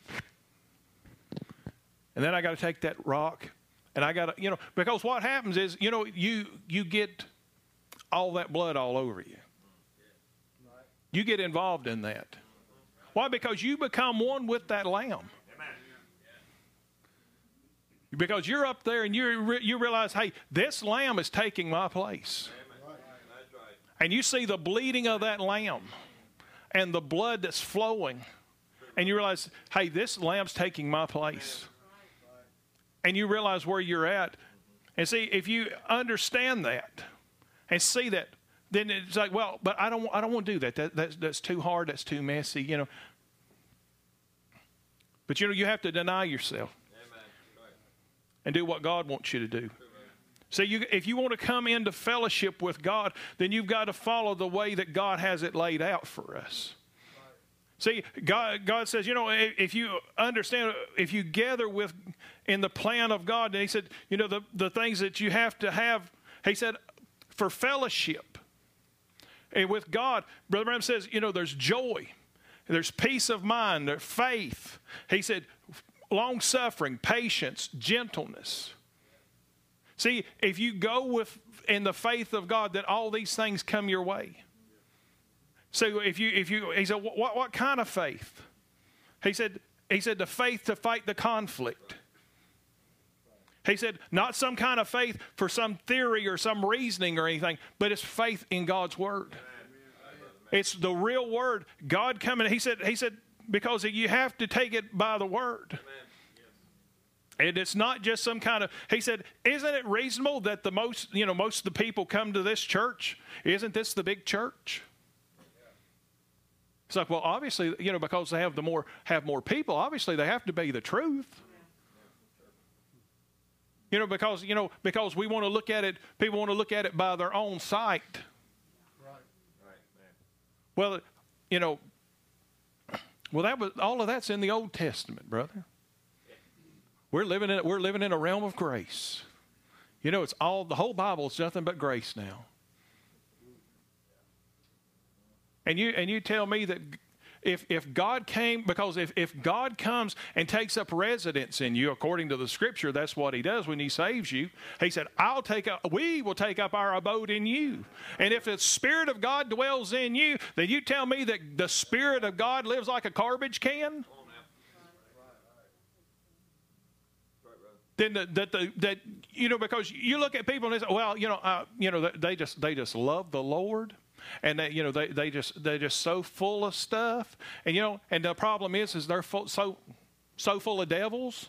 and then I got to take that rock. And I got to, because what happens is, you get all that blood all over you. You get involved in that. Why? Because you become one with that lamb. Because you're up there and you realize, hey, this lamb is taking my place. And you see the bleeding of that lamb and the blood that's flowing. And you realize, hey, this lamb's taking my place. And you realize where you're at. And see, if you understand that and see that, then it's like, well, but I don't want to do that. That's too hard. That's too messy, But, you have to deny yourself and do what God wants you to do. So if you want to come into fellowship with God, then you've got to follow the way that God has it laid out for us. See, God says, if you understand, if you gather in the plan of God, and he said, the things that you have to have, he said, for fellowship. And with God, Brother Branham says, there's joy, there's peace of mind, there's faith. He said, long-suffering, patience, gentleness. See, if you go in the faith of God, then all these things come your way. So he said, what kind of faith? He said the faith to fight the conflict. He said, not some kind of faith for some theory or some reasoning or anything, but it's faith in God's word. It's the real word. God coming. He said, because you have to take it by the word. And it's not just some kind of, he said, isn't it reasonable that most of the people come to this church? Isn't this the big church? It's like, well, obviously, because they have more people, obviously they have to be the truth. Because we want to look at it, people want to look at it by their own sight. Well, that was all of that's in the Old Testament, brother. We're living in a realm of grace. It's all the whole Bible is nothing but grace now. And you tell me that if God came, because if God comes and takes up residence in you, according to the Scripture, that's what He does when He saves you. He said, we will take up our abode in you. And if the Spirit of God dwells in you, then you tell me that the Spirit of God lives like a garbage can? Then because you look at people and they say, well, they just love the Lord. And they're just so full of stuff, and and the problem is they're so full of devils.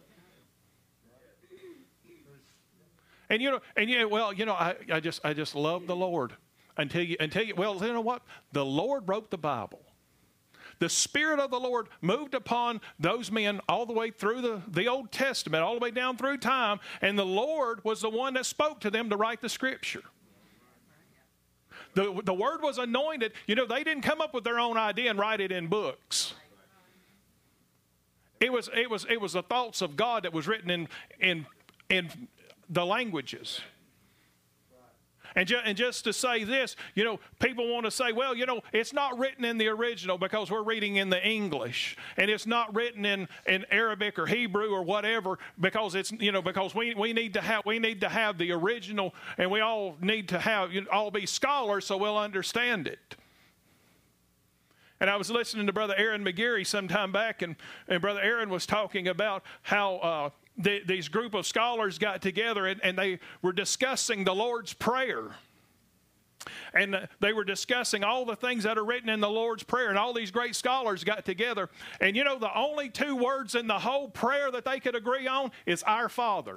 And I just love the Lord until you well, you know what? The Lord wrote the Bible. The Spirit of the Lord moved upon those men all the way through the Old Testament, all the way down through time, and the Lord was the one that spoke to them to write the Scripture. The word was anointed. They didn't come up with their own idea and write it in books. It was the thoughts of God that was written in the languages. And just to say this, people want to say, well, it's not written in the original because we're reading in the English, and it's not written in Arabic or Hebrew or whatever because it's because we need to have the original, and we all need to all be scholars so we'll understand it. And I was listening to Brother Aaron McGarry some time back, and Brother Aaron was talking about how these group of scholars got together and they were discussing the Lord's Prayer. and they were discussing all the things that are written in the Lord's Prayer, and all these great scholars got together. And you know, the only two words in the whole prayer that they could agree on is "Our Father."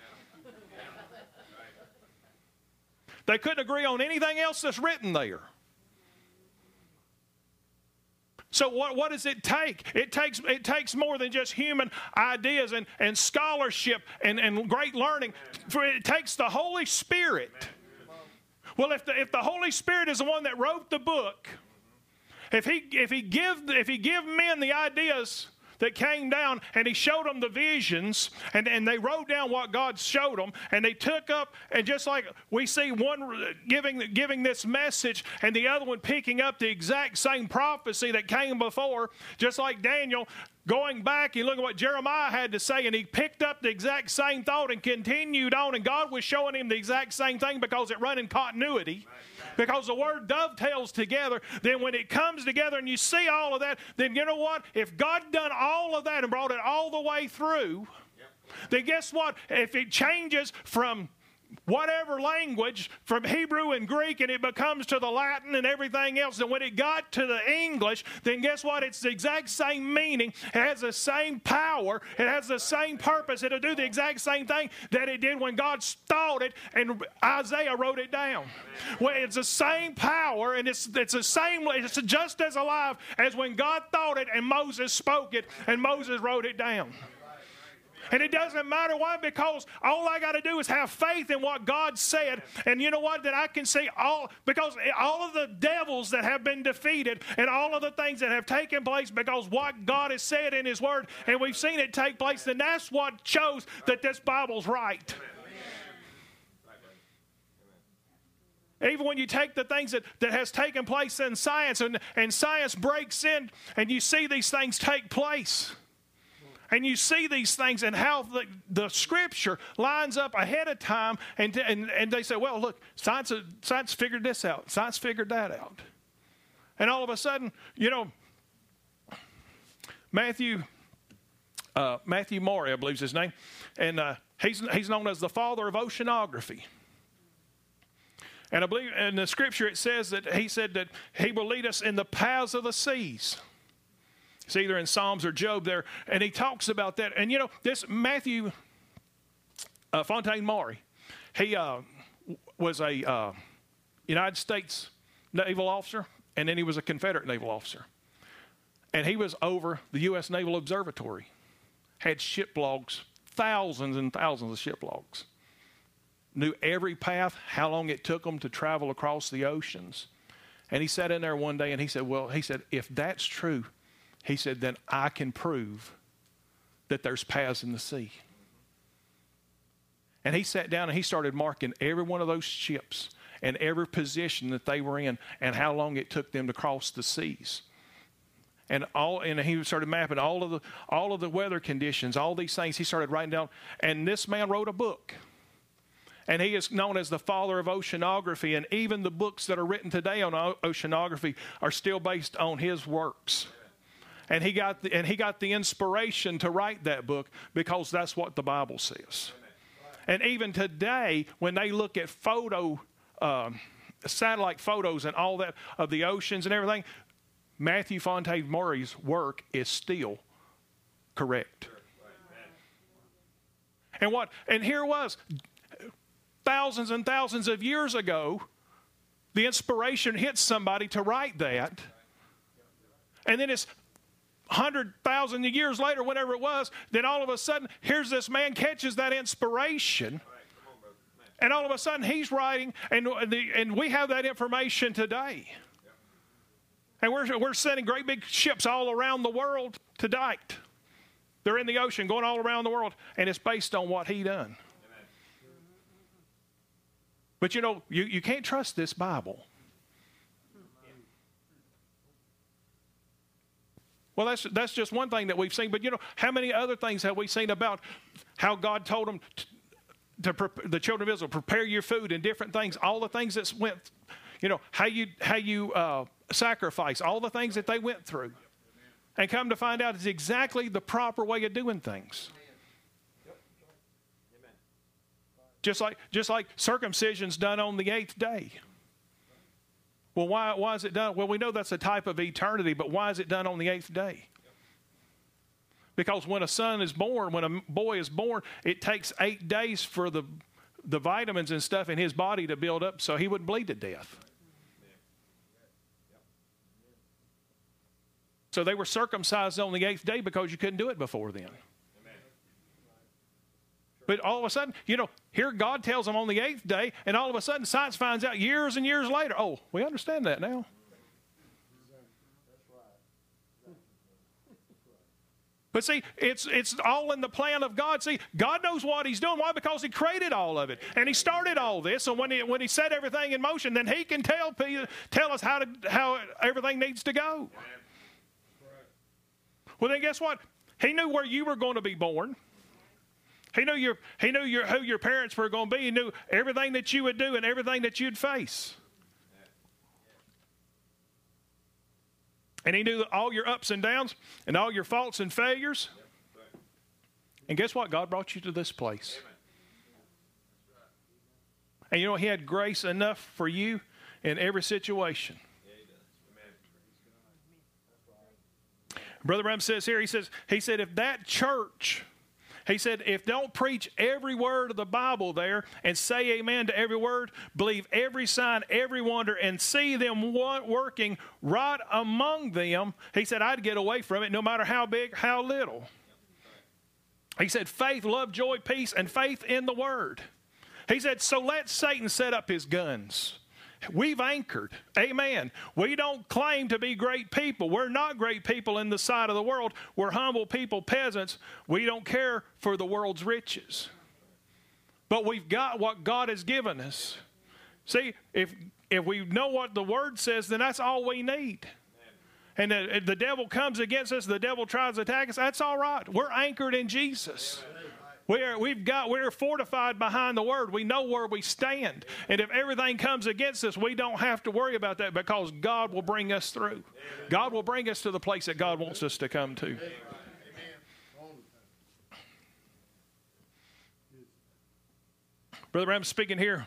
They couldn't agree on anything else that's written there. So what does it take? It takes more than just human ideas and scholarship and great learning. It takes the Holy Spirit. Well, if the Holy Spirit is the one that wrote the book, if he give men the ideas that came down, and he showed them the visions, and they wrote down what God showed them, and they took up, and just like we see one giving this message and the other one picking up the exact same prophecy that came before, just like Daniel going back and looking at what Jeremiah had to say, and he picked up the exact same thought and continued on, and God was showing him the exact same thing because it run in continuity. Because the word dovetails together, then when it comes together and you see all of that, then you know what? If God done all of that and brought it all the way through, then guess what? If it changes from whatever language, from Hebrew and Greek, and it becomes to the Latin and everything else, and when it got to the English, then guess what? It's the exact same meaning. It has the same power. It has the same purpose. It'll do the exact same thing that it did when God thought it and Isaiah wrote it down. Well, it's the same power, and it's the same. It's just as alive as when God thought it and Moses spoke it and Moses wrote it down. And it doesn't matter why, because all I got to do is have faith in what God said. And you know what? That I can see because all of the devils that have been defeated and all of the things that have taken place because what God has said in His Word, and we've seen it take place, and that's what shows that this Bible's right. Even when you take the things that has taken place in science, and science breaks in, and you see these things take place. And you see these things and how the Scripture lines up ahead of time, and they say, well, look, science figured this out. Science figured that out. And all of a sudden, you know, Matthew Maury, I believe is his name, and he's known as the father of oceanography. And I believe in the Scripture it says that he said that he will lead us in the paths of the seas. It's either in Psalms or Job there, and he talks about that. And you know, this Matthew Fontaine Maury, he was a United States naval officer, and then he was a Confederate naval officer. And he was over the U.S. Naval Observatory, had ship logs, thousands and thousands of ship logs. Knew every path, how long it took them to travel across the oceans. And he sat in there one day and he said, if that's true, he said, then I can prove that there's paths in the sea. And he sat down and he started marking every one of those ships and every position that they were in and how long it took them to cross the seas. And he started mapping all of the weather conditions, all these things. He started writing down, and this man wrote a book. And he is known as the father of oceanography, and even the books that are written today on oceanography are still based on his works. And he got the inspiration to write that book because that's what the Bible says. And even today, when they look at satellite photos and all that of the oceans and everything, Matthew Fontaine Maury's work is still correct. And here it was, thousands and thousands of years ago, the inspiration hit somebody to write that. And then it's 100,000 years later, whatever it was, then all of a sudden, here's this man catches that inspiration, and all of a sudden he's writing, and we have that information today. And we're sending great big ships all around the world to date. They're in the ocean, going all around the world, and it's based on what he done. But you know, you can't trust this Bible. Well, that's just one thing that we've seen. But, you know, how many other things have we seen about how God told them the children of Israel, prepare your food and different things, all the things that went, you know, how you sacrifice, all the things that they went through. And come to find out it's exactly the proper way of doing things. Just like circumcision's done on the 8th day. Well, why is it done? Well, we know that's a type of eternity, but why is it done on the 8th day? Because when a son is born, when a boy is born, it takes 8 days for the vitamins and stuff in his body to build up so he wouldn't bleed to death. So they were circumcised on the 8th day because you couldn't do it before then. But all of a sudden, here God tells them on the 8th day, and all of a sudden science finds out years and years later, oh, we understand that now. But see, it's all in the plan of God. See, God knows what he's doing. Why? Because he created all of it. And he started all this. So when he set everything in motion, then he can tell us how everything needs to go. Well, then guess what? He knew where you were going to be born. He knew who your parents were going to be. He knew everything that you would do and everything that you'd face. And he knew all your ups and downs and all your faults and failures. And guess what? God brought you to this place. And he had grace enough for you in every situation. Brother Branham says here, he said, if that church... He said, if don't preach every word of the Bible there and say amen to every word, believe every sign, every wonder, and see them working right among them, he said, I'd get away from it no matter how big, how little. He said, faith, love, joy, peace, and faith in the word. He said, so let Satan set up his guns. We've anchored. Amen. We don't claim to be great people. We're not great people in the sight of the world. We're humble people, peasants. We don't care for the world's riches. But we've got what God has given us. See, if we know what the Word says, then that's all we need. And the devil comes against us, the devil tries to attack us, that's all right. We're anchored in Jesus. We're fortified behind the word. We know where we stand. And if everything comes against us, we don't have to worry about that because God will bring us through. God will bring us to the place that God wants us to come to. Brother Branham speaking here.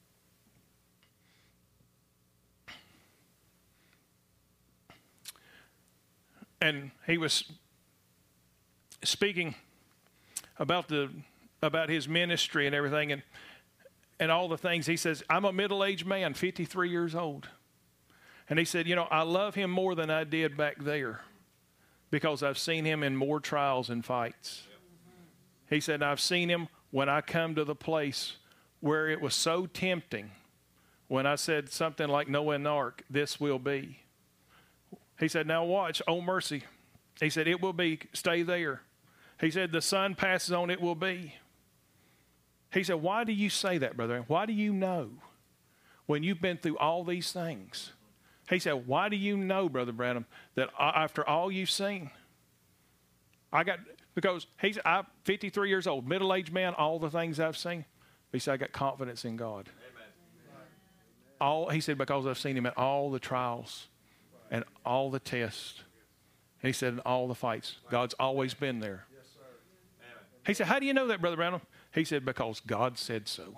And he was speaking about his ministry and everything and all the things. He says, I'm a middle-aged man, 53 years old. And he said, I love him more than I did back there because I've seen him in more trials and fights. He said, I've seen him when I come to the place where it was so tempting. When I said something like Noah and the ark, this will be. He said, now watch, oh mercy. He said, it will be, stay there. He said, the sun passes on, it will be. He said, why do you say that, brother? Why do you know when you've been through all these things? He said, why do you know, Brother Branham, that after all you've seen, because I'm 53 years old, middle-aged man, all the things I've seen. He said, I got confidence in God. Amen. He said, because I've seen him in all the trials and all the tests. And he said, in all the fights, God's always been there. He said, how do you know that, Brother Branham? He said, because God said so.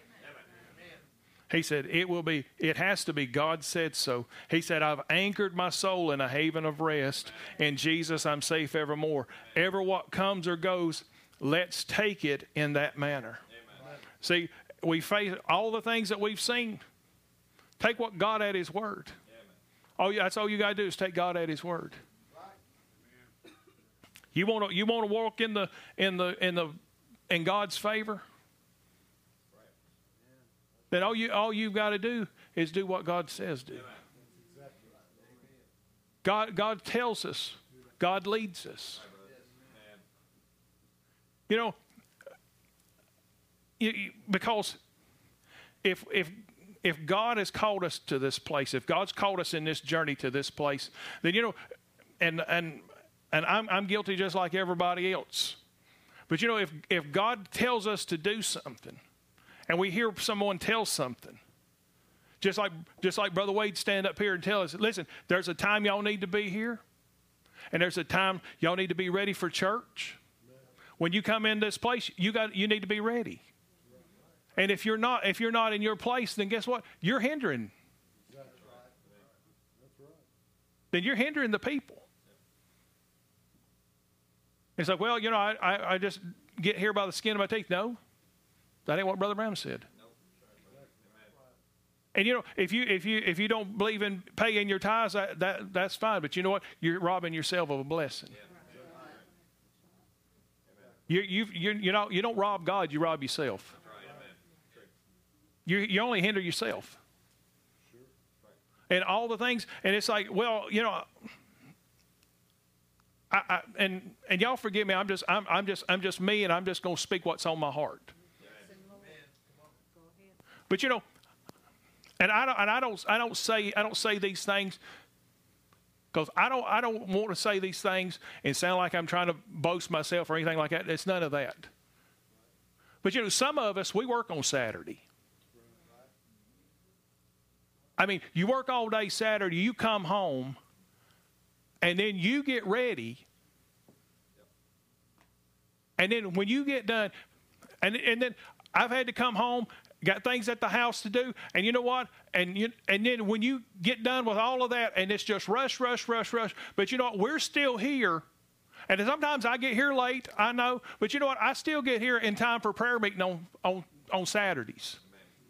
He said, it has to be God said so. He said, I've anchored my soul in a haven of rest. In Jesus, I'm safe evermore. Ever what comes or goes, let's take it in that manner. Amen. See, we face all the things that we've seen. Take what God at his word. That's all you got to do is take God at his word. You want to walk in God's favor? Then all you've got to do is do what God says do. God tells us. God leads us. Because if God has called us to this place, if God's called us in this journey to this place, then and I'm guilty just like everybody else. But if God tells us to do something, and we hear someone tell something, just like Brother Wade stand up here and tell us, listen, there's a time y'all need to be here, and there's a time y'all need to be ready for church. When you come in this place, you need to be ready. And if you're not in your place, then guess what? You're hindering. then you're hindering the people. It's like, well, I just get here by the skin of my teeth. No, that ain't what Brother Brown said. And if you don't believe in paying your tithes, that's fine. But you know what? You're robbing yourself of a blessing. You don't rob God. You rob yourself. You only hinder yourself. And all the things. And it's like, well, and y'all forgive me. I'm just me, and I'm just going to speak what's on my heart. But and I don't say these things because I don't want to say these things and sound like I'm trying to boast myself or anything like that. It's none of that. But some of us, we work on Saturday. I mean, you work all day Saturday, you come home, and then you get ready. And then when you get done, and then I've had to come home. Got things at the house to do, and you know what? And then when you get done with all of that, and it's just rush. But you know what? We're still here, and sometimes I get here late. I know, but you know what? I still get here in time for prayer meeting on Saturdays.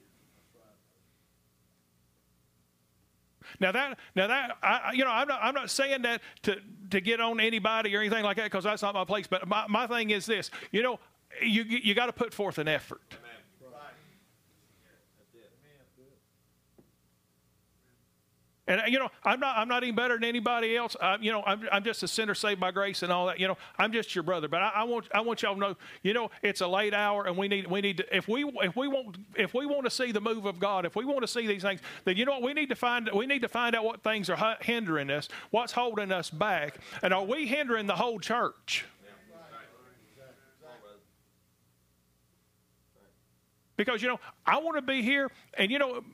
Now that I'm not saying that to get on anybody or anything like that because that's not my place. But my thing is this: you got to put forth an effort. And I'm not any better than anybody else. I'm just a sinner saved by grace and all that. I'm just your brother. But I want y'all to know. It's a late hour, and we need to if we want to see the move of God, if we want to see these things, then we need to find out what things are hindering us, what's holding us back, and are we hindering the whole church? Because I want to be here, and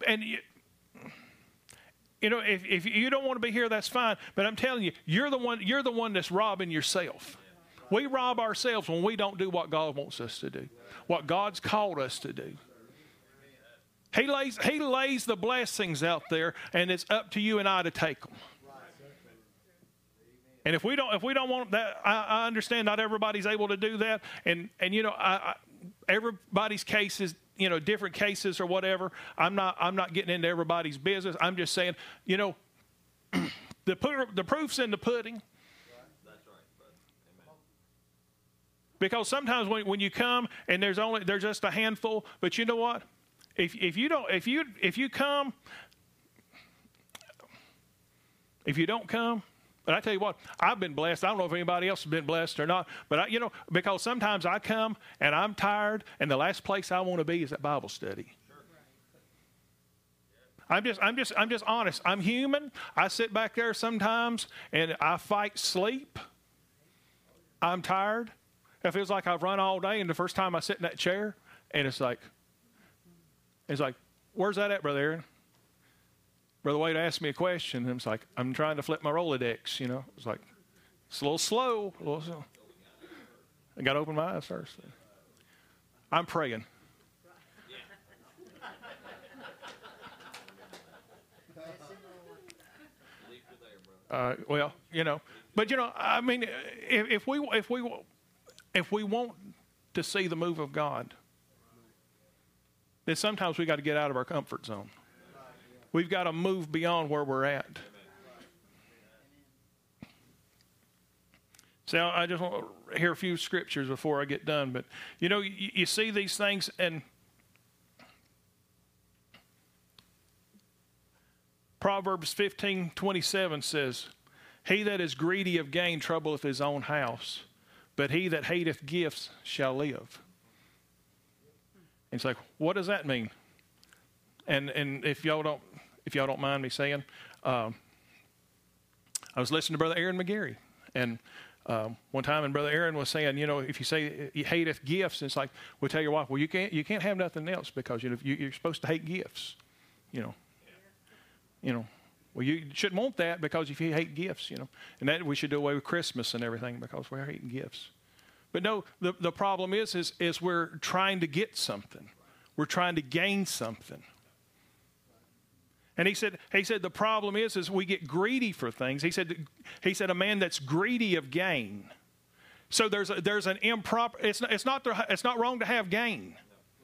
if you don't want to be here, that's fine. But I'm telling you, you're the one that's robbing yourself. We rob ourselves when we don't do what God wants us to do, what God's called us to do. He lays the blessings out there, and it's up to you and I to take them. And if we don't want that, I understand not everybody's able to do that, and everybody's case is different cases or whatever. I'm not getting into everybody's business. I'm just saying, the proof's in the pudding. That's right. Amen. Because sometimes when you come and there's just a handful, but you know what? If you don't come. But I tell you what, I've been blessed. I don't know if anybody else has been blessed or not. But because sometimes I come and I'm tired, and the last place I want to be is at Bible study. I'm just honest. I'm human. I sit back there sometimes and I fight sleep. I'm tired. It feels like I've run all day, and the first time I sit in that chair, and it's like, where's that at, Brother Aaron? Brother Wade asked me a question, and it's like, I'm trying to flip my Rolodex, It's like, it's a little slow. I got to open my eyes first. I'm praying. But I mean, if we want to see the move of God, then sometimes we got to get out of our comfort zone. We've got to move beyond where we're at. So I just want to hear a few scriptures before I get done. But, you see these things, and Proverbs 15:27 says, "He that is greedy of gain troubleth his own house, but he that hateth gifts shall live." And it's like, what does that mean? And if y'all don't mind me saying, I was listening to Brother Aaron McGarry, and one time, and Brother Aaron was saying, if you say you hateth gifts, it's like, well, tell your wife, well, you can't have nothing else because you're supposed to hate gifts, Well, you shouldn't want that because if you hate gifts, and that we should do away with Christmas and everything because we're hating gifts. But no, the problem is we're trying to get something, we're trying to gain something. And he said the problem is we get greedy for things. He said a man that's greedy of gain. So there's an improper. It's not wrong to have gain.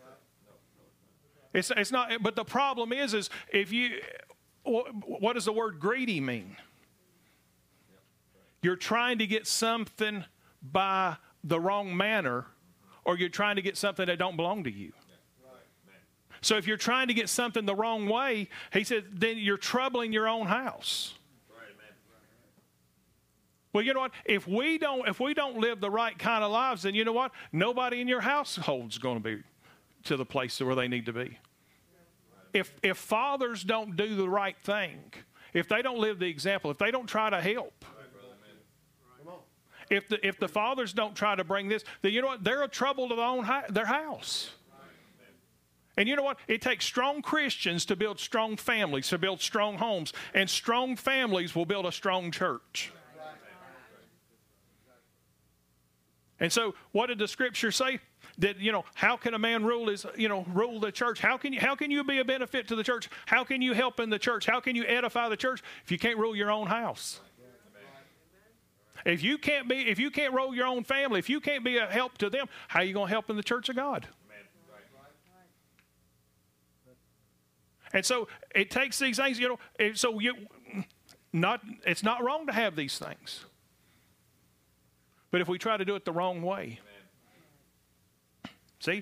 It's not. But the problem is if you, what does the word greedy mean? You're trying to get something by the wrong manner, or you're trying to get something that don't belong to you. So if you're trying to get something the wrong way, he said, then you're troubling your own house. Well, you know what? If we don't live the right kind of lives, then you know what? Nobody in your household's going to be to the place where they need to be. If fathers don't do the right thing, if they don't live the example, if they don't try to help, if the fathers don't try to bring this, then you know what? They're a trouble to their house. And you know what? It takes strong Christians to build strong families, to build strong homes. And strong families will build a strong church. And so what did the scripture say? That, how can a man rule the church? How can you be a benefit to the church? How can you help in the church? How can you edify the church if you can't rule your own house? If you can't rule your own family, if you can't be a help to them, how are you going to help in the church of God? And so it takes these things, it's not wrong to have these things. But if we try to do it the wrong way, see?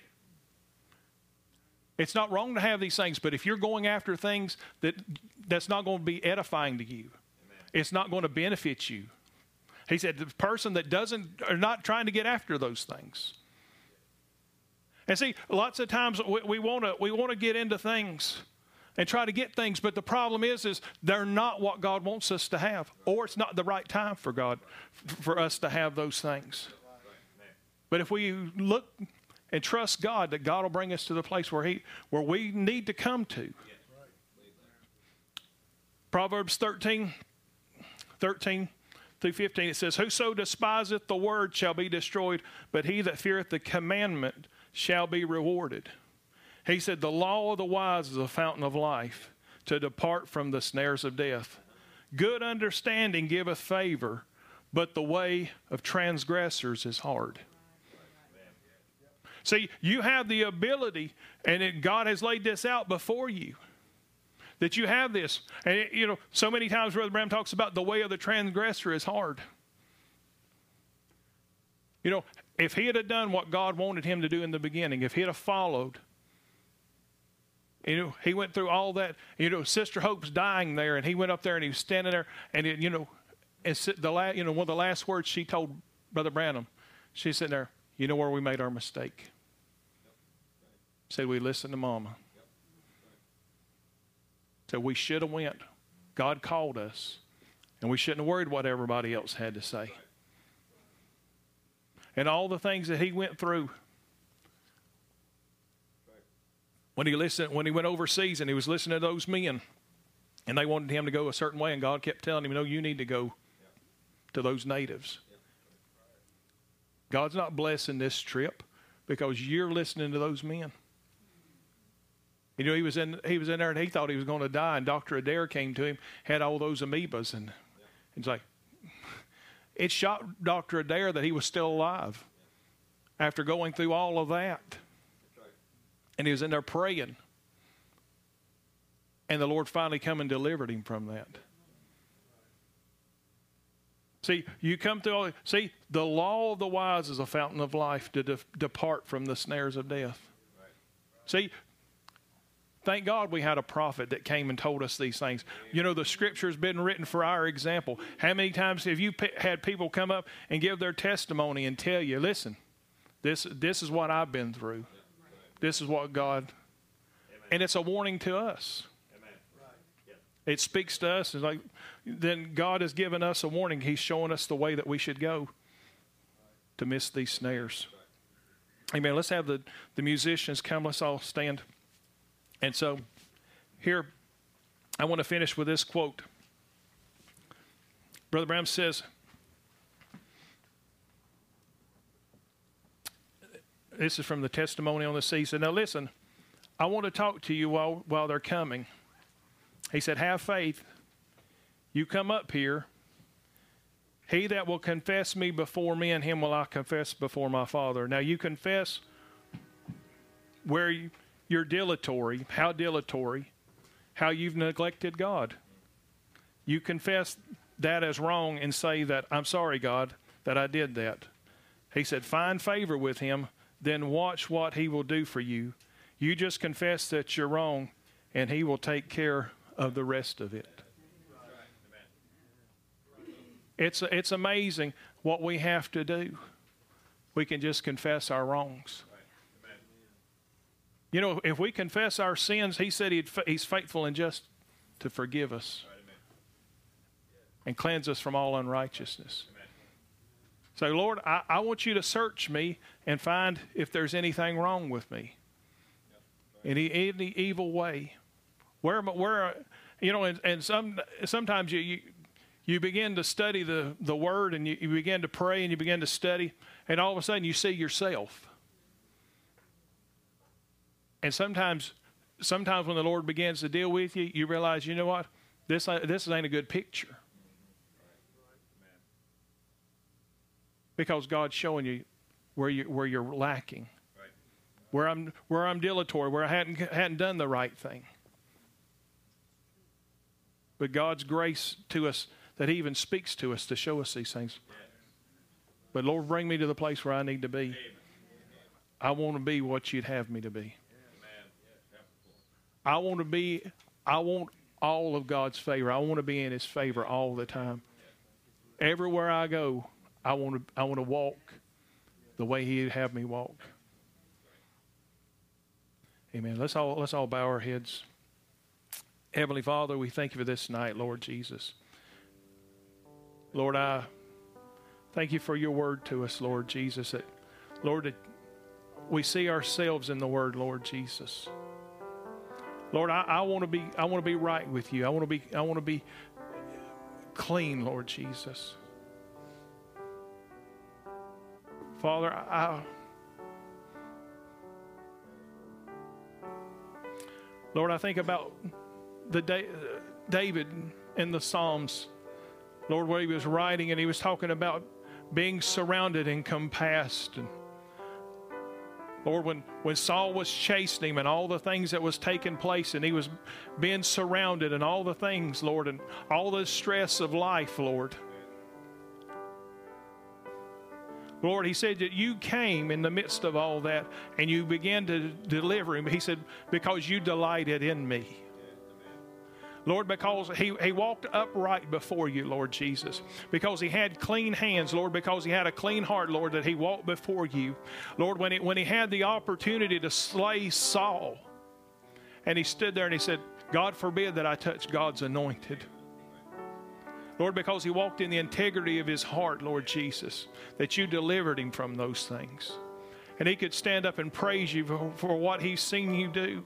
It's not wrong to have these things, but if you're going after things that's not going to be edifying to you, it's not going to benefit you. He said the person that are not trying to get after those things. And see, lots of times we want to get into things and try to get things, but the problem is they're not what God wants us to have, or it's not the right time for us to have those things. But if we look and trust God, that God will bring us to the place where we need to come to. Proverbs 13 through 15, it says, "Whoso despiseth the word shall be destroyed, but he that feareth the commandment shall be rewarded." He said, "The law of the wise is a fountain of life, to depart from the snares of death. Good understanding giveth favor, but the way of transgressors is hard." See, you have the ability, and God has laid this out before you, that you have this. And, so many times Brother Branham talks about the way of the transgressor is hard. If he had done what God wanted him to do in the beginning, if he had followed, he went through all that. Sister Hope's dying there, and he went up there and he was standing there, and one of the last words she told Brother Branham, she's sitting there, "You know where we made our mistake?" Said, "We listened to Mama." So we should have went. God called us, and we shouldn't have worried what everybody else had to say. And all the things that he went through. When he went overseas and he was listening to those men, and they wanted him to go a certain way, and God kept telling him, "No, you need to go to those natives." God's not blessing this trip because you're listening to those men. He was in there and he thought he was going to die, and Dr. Adair came to him, had all those amoebas, and it's like, it shocked Dr. Adair that he was still alive after going through all of that. And he was in there praying. And the Lord finally come and delivered him from that. See, you come through the law of the wise is a fountain of life, to depart from the snares of death. See, thank God we had a prophet that came and told us these things. The scripture's been written for our example. How many times have you had people come up and give their testimony and tell you, "Listen, this is what I've been through. This is what God," and it's a warning to us. It speaks to us. It's like, then God has given us a warning. He's showing us the way that we should go to miss these snares. Amen. Let's have the musicians come. Let's all stand. And so here, I want to finish with this quote. Brother Branham says, this is from the testimony on the sea. He said, "Now listen, I want to talk to you while they're coming. He said, have faith. You come up here. He that will confess me before men, him will I confess before my Father. Now you confess where you're dilatory, how you've neglected God. You confess that as wrong and say that, I'm sorry, God, that I did that. He said, find favor with him, then watch what he will do for you. You just confess that you're wrong, and he will take care of the rest of it. It's amazing what we have to do. We can just confess our wrongs. You know, if we confess our sins, he said he's faithful and just to forgive us and cleanse us from all unrighteousness. So, Lord, I want you to search me and find if there's anything wrong with me. Any evil way. And sometimes you begin to study the Word, and you begin to pray, and you begin to study, and all of a sudden you see yourself. And sometimes when the Lord begins to deal with you, you realize, you know what? This ain't a good picture. Because God's showing you where you're lacking, where I'm dilatory, where I hadn't done the right thing. But God's grace to us, that He even speaks to us to show us these things. But Lord, bring me to the place where I need to be. I want to be what You'd have me to be. I want all of God's favor. I want to be in His favor all the time. Everywhere I go, I want to walk the way He'd have me walk. Amen. Let's all bow our heads. Heavenly Father, we thank You for this night, Lord Jesus. Lord, I thank You for Your word to us, Lord Jesus. That we see ourselves in the word, Lord Jesus. Lord, I want to be right with You. I want to be clean, Lord Jesus. Father, Lord, I think about David in the Psalms, Lord, where he was writing and he was talking about being surrounded and compassed. And Lord, when Saul was chasing him and all the things that was taking place and he was being surrounded and all the things, Lord, and all the stress of life, Lord. Lord, He said that You came in the midst of all that and You began to deliver him. He said, because You delighted in Me. Lord, because he walked upright before You, Lord Jesus. Because he had clean hands, Lord, because he had a clean heart, Lord, that he walked before You. Lord, when he had the opportunity to slay Saul, and he stood there and he said, God forbid that I touch God's anointed. Lord, because he walked in the integrity of his heart, Lord Jesus, that You delivered him from those things. And he could stand up and praise You for what he's seen You do.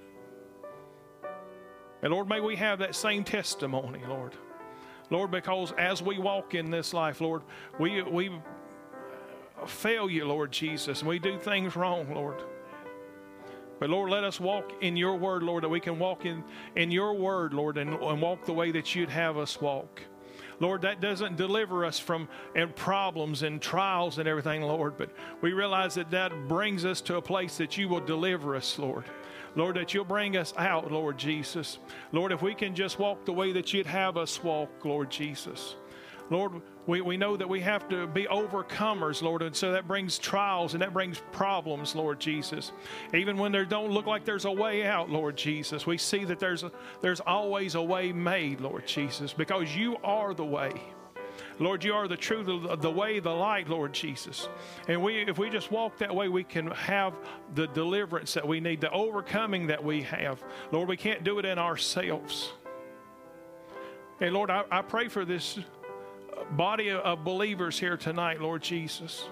And Lord, may we have that same testimony, Lord. Lord, because as we walk in this life, Lord, we fail You, Lord Jesus, and we do things wrong, Lord. But Lord, let us walk in Your word, Lord, that we can walk in Your word, Lord, and walk the way that You'd have us walk. Lord, that doesn't deliver us from problems and trials and everything, Lord, but we realize that brings us to a place that You will deliver us, Lord. Lord, that You'll bring us out, Lord Jesus. Lord, if we can just walk the way that You'd have us walk, Lord Jesus. Lord, we know that we have to be overcomers, Lord, and so that brings trials and that brings problems, Lord Jesus. Even when there don't look like there's a way out, Lord Jesus, we see that there's always a way made, Lord Jesus, because You are the way. Lord, You are the truth, the way, the light, Lord Jesus. And if we just walk that way, we can have the deliverance that we need, the overcoming that we have. Lord, we can't do it in ourselves. And Lord, I pray for this body of believers here tonight, Lord Jesus.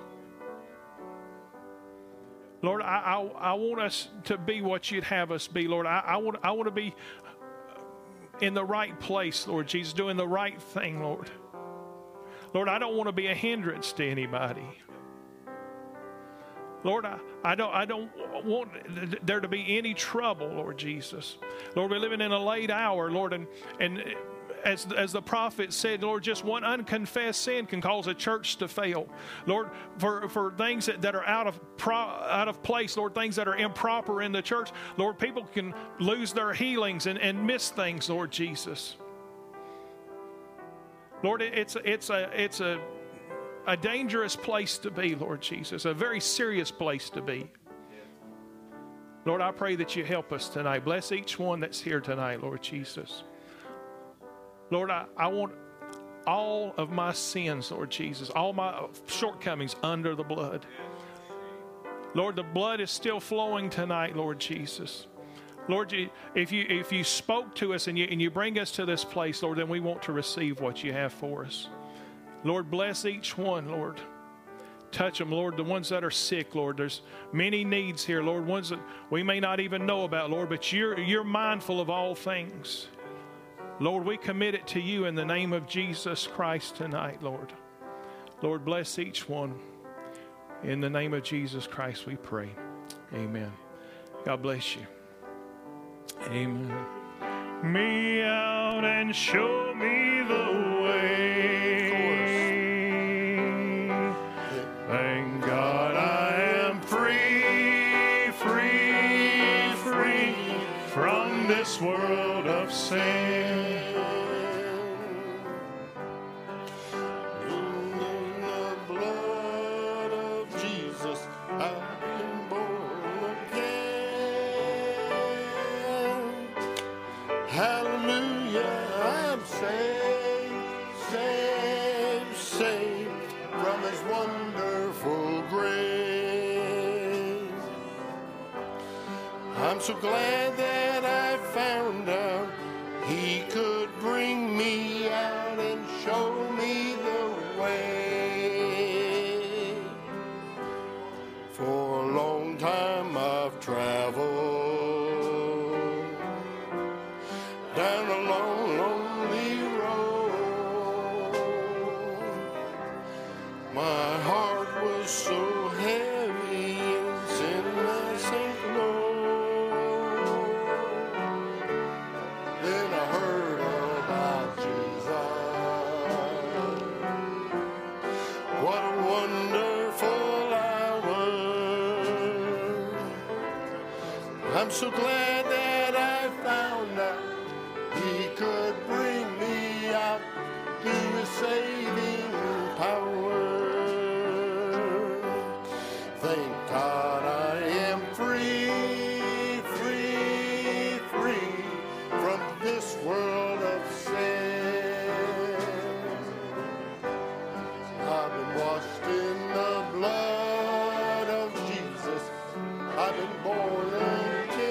Lord, I want us to be what You'd have us be, Lord. I want to be in the right place, Lord Jesus, doing the right thing, Lord. Lord, I don't want to be a hindrance to anybody. Lord, I don't want there to be any trouble, Lord Jesus. Lord, we're living in a late hour, Lord, and as the prophet said, Lord, just one unconfessed sin can cause a church to fail. Lord, for things that are out of place, Lord, things that are improper in the church, Lord, people can lose their healings and miss things, Lord Jesus. Lord, it's a dangerous place to be, Lord Jesus, a very serious place to be. Lord, I pray that you help us tonight. Bless each one that's here tonight, Lord Jesus. Lord, I want all of my sins, Lord Jesus, all my shortcomings under the blood. Lord, the blood is still flowing tonight, Lord Jesus. Lord, if you spoke to us and you bring us to this place, Lord, then we want to receive what you have for us. Lord, bless each one, Lord. Touch them, Lord, the ones that are sick, Lord. There's many needs here, Lord, ones that we may not even know about, Lord, but you're mindful of all things. Lord, we commit it to you in the name of Jesus Christ tonight, Lord. Lord, bless each one. In the name of Jesus Christ we pray. Amen. God bless you. Amen. Me out and show me the way. Thank God I am free, free, free from this world of sin. I'm so glad that I found out he could bring me out and show me the way. For a long time I've traveled down a long, lonely road. My heart was so heavy and sin I sank low. I'm so glad that I found out he could bring me out through his saving power. Thank God I am free, free, free from this world of sin. I've been washed in the blood of Jesus. I've been born again.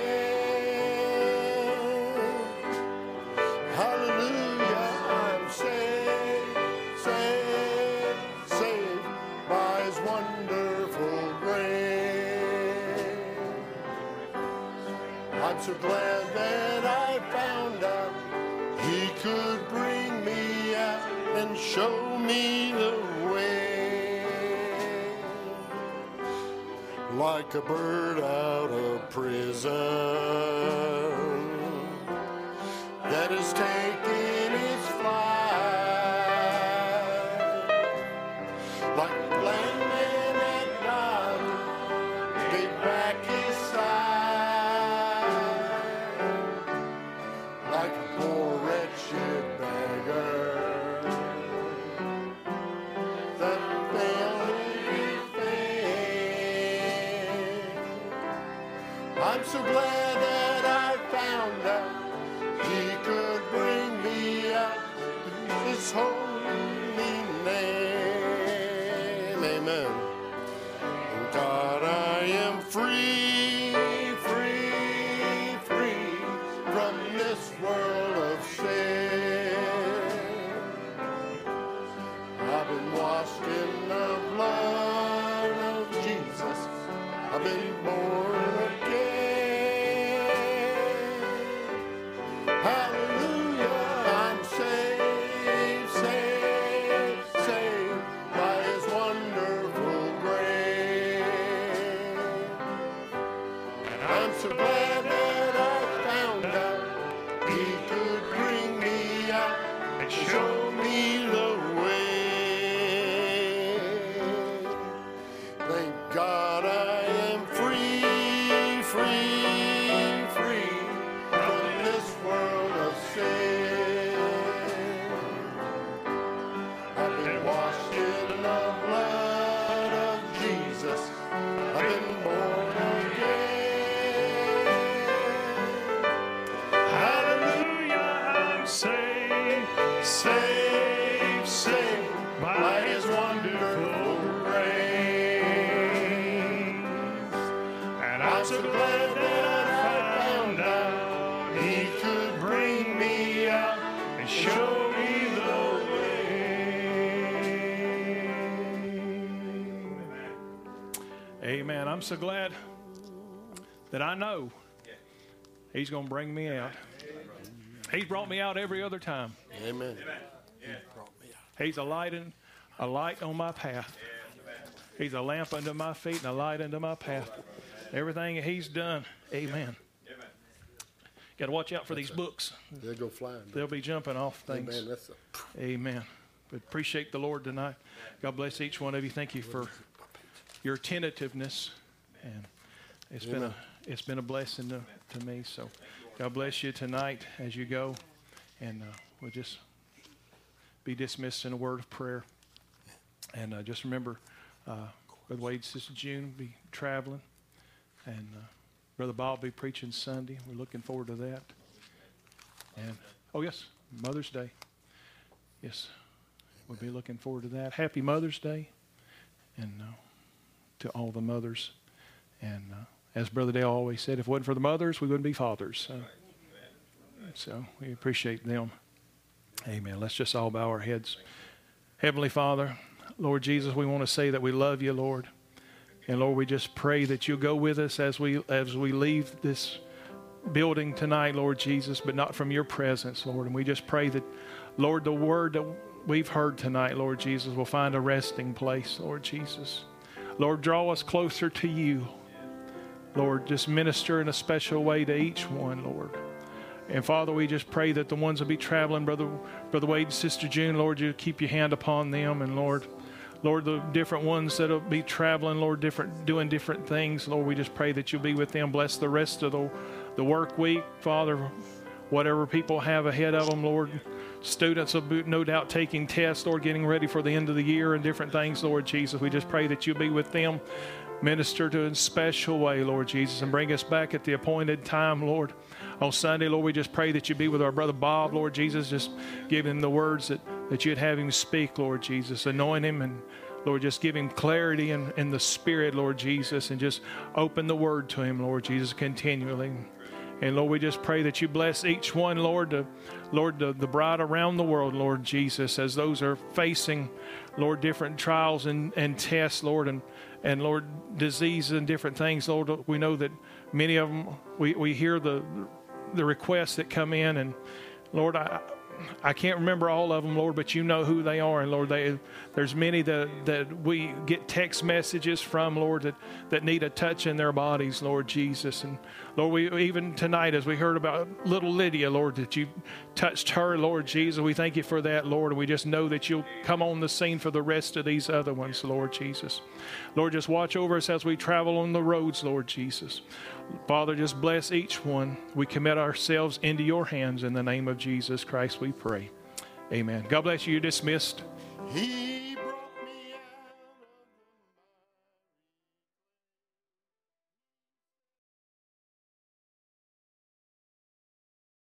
I'm so glad that I found out he could bring me out and show me the way. Like a bird out of prison that is taking its flight, like a blind man at night gave back his sight. I'm so glad that I found out he could bring me out through his holy name. Amen. God, I am free, free, free from this world of sin. I've been washed in the blood of Jesus. I've been born again. Hallelujah, I'm saved, saved. and show me the way. Thank God I am free, free, free from this world of sin. I've been washed in the blood of Jesus. I've been born again. Hallelujah, I'm saved, Saved, saved by His wonderful grace. and I'm so glad that I found out He could bring me out and show me the way. Amen. I'm so glad that I know He's going to bring me out. He's brought me out every other time. Amen. He's a light on my path. He's a lamp unto my feet and a light unto my path. Everything He's done. Amen. Got to watch out for these books. They'll go flying. They'll be jumping off things. Amen. Amen. But appreciate the Lord tonight. God bless each one of you. Thank you for your attentiveness, and it's been a blessing to me. So God bless you tonight as you go, and we'll just be dismissed in a word of prayer. And just remember, Brother Wade, Sister June will be traveling, and Brother Bob will be preaching Sunday. We're looking forward to that. And oh yes, Mother's Day. Yes, we'll be looking forward to that. Happy Mother's Day, and to all the mothers. And as Brother Dale always said, if it wasn't for the mothers, we wouldn't be fathers. So we appreciate them. Amen. Let's just all bow our heads. Heavenly Father, Lord Jesus, we want to say that we love you, Lord. And Lord, we just pray that you'll go with us as we leave this building tonight, Lord Jesus, but not from your presence, Lord. And we just pray that, Lord, the word that we've heard tonight, Lord Jesus, will find a resting place, Lord Jesus. Lord, draw us closer to you. Lord, just minister in a special way to each one, Lord. And Father, we just pray that the ones that be traveling, Brother Wade and Sister June, Lord, you keep your hand upon them. And Lord, the different ones that will be traveling, Lord, doing different things, Lord, we just pray that you'll be with them. Bless the rest of the work week, Father, whatever people have ahead of them, Lord. Students will be no doubt taking tests, Lord, getting ready for the end of the year and different things, Lord Jesus. We just pray that you'll be with them. Minister to in a special way, Lord Jesus, and bring us back at the appointed time, Lord. On Sunday, Lord, we just pray that you be with our brother Bob, Lord Jesus. Just give him the words that you'd have him speak, Lord Jesus. Anoint him and, Lord, just give him clarity in the Spirit, Lord Jesus, and just open the word to him, Lord Jesus, continually. And, Lord, we just pray that you bless each one, Lord, the bride around the world, Lord Jesus, as those are facing, Lord, different trials and tests, Lord, and Lord, disease and different things, Lord. We know that many of them, we hear the requests that come in, and Lord, I can't remember all of them, Lord, but you know who they are. And Lord, there's many that we get text messages from, Lord, that need a touch in their bodies, Lord Jesus. And Lord, we even tonight, as we heard about little Lydia, Lord, that you touched her, Lord Jesus, we thank you for that, Lord. And we just know that you'll come on the scene for the rest of these other ones, Lord Jesus. Lord, just watch over us as we travel on the roads, Lord Jesus. Father, just bless each one. We commit ourselves into your hands in the name of Jesus Christ, we pray. Amen. God bless you. You're dismissed. He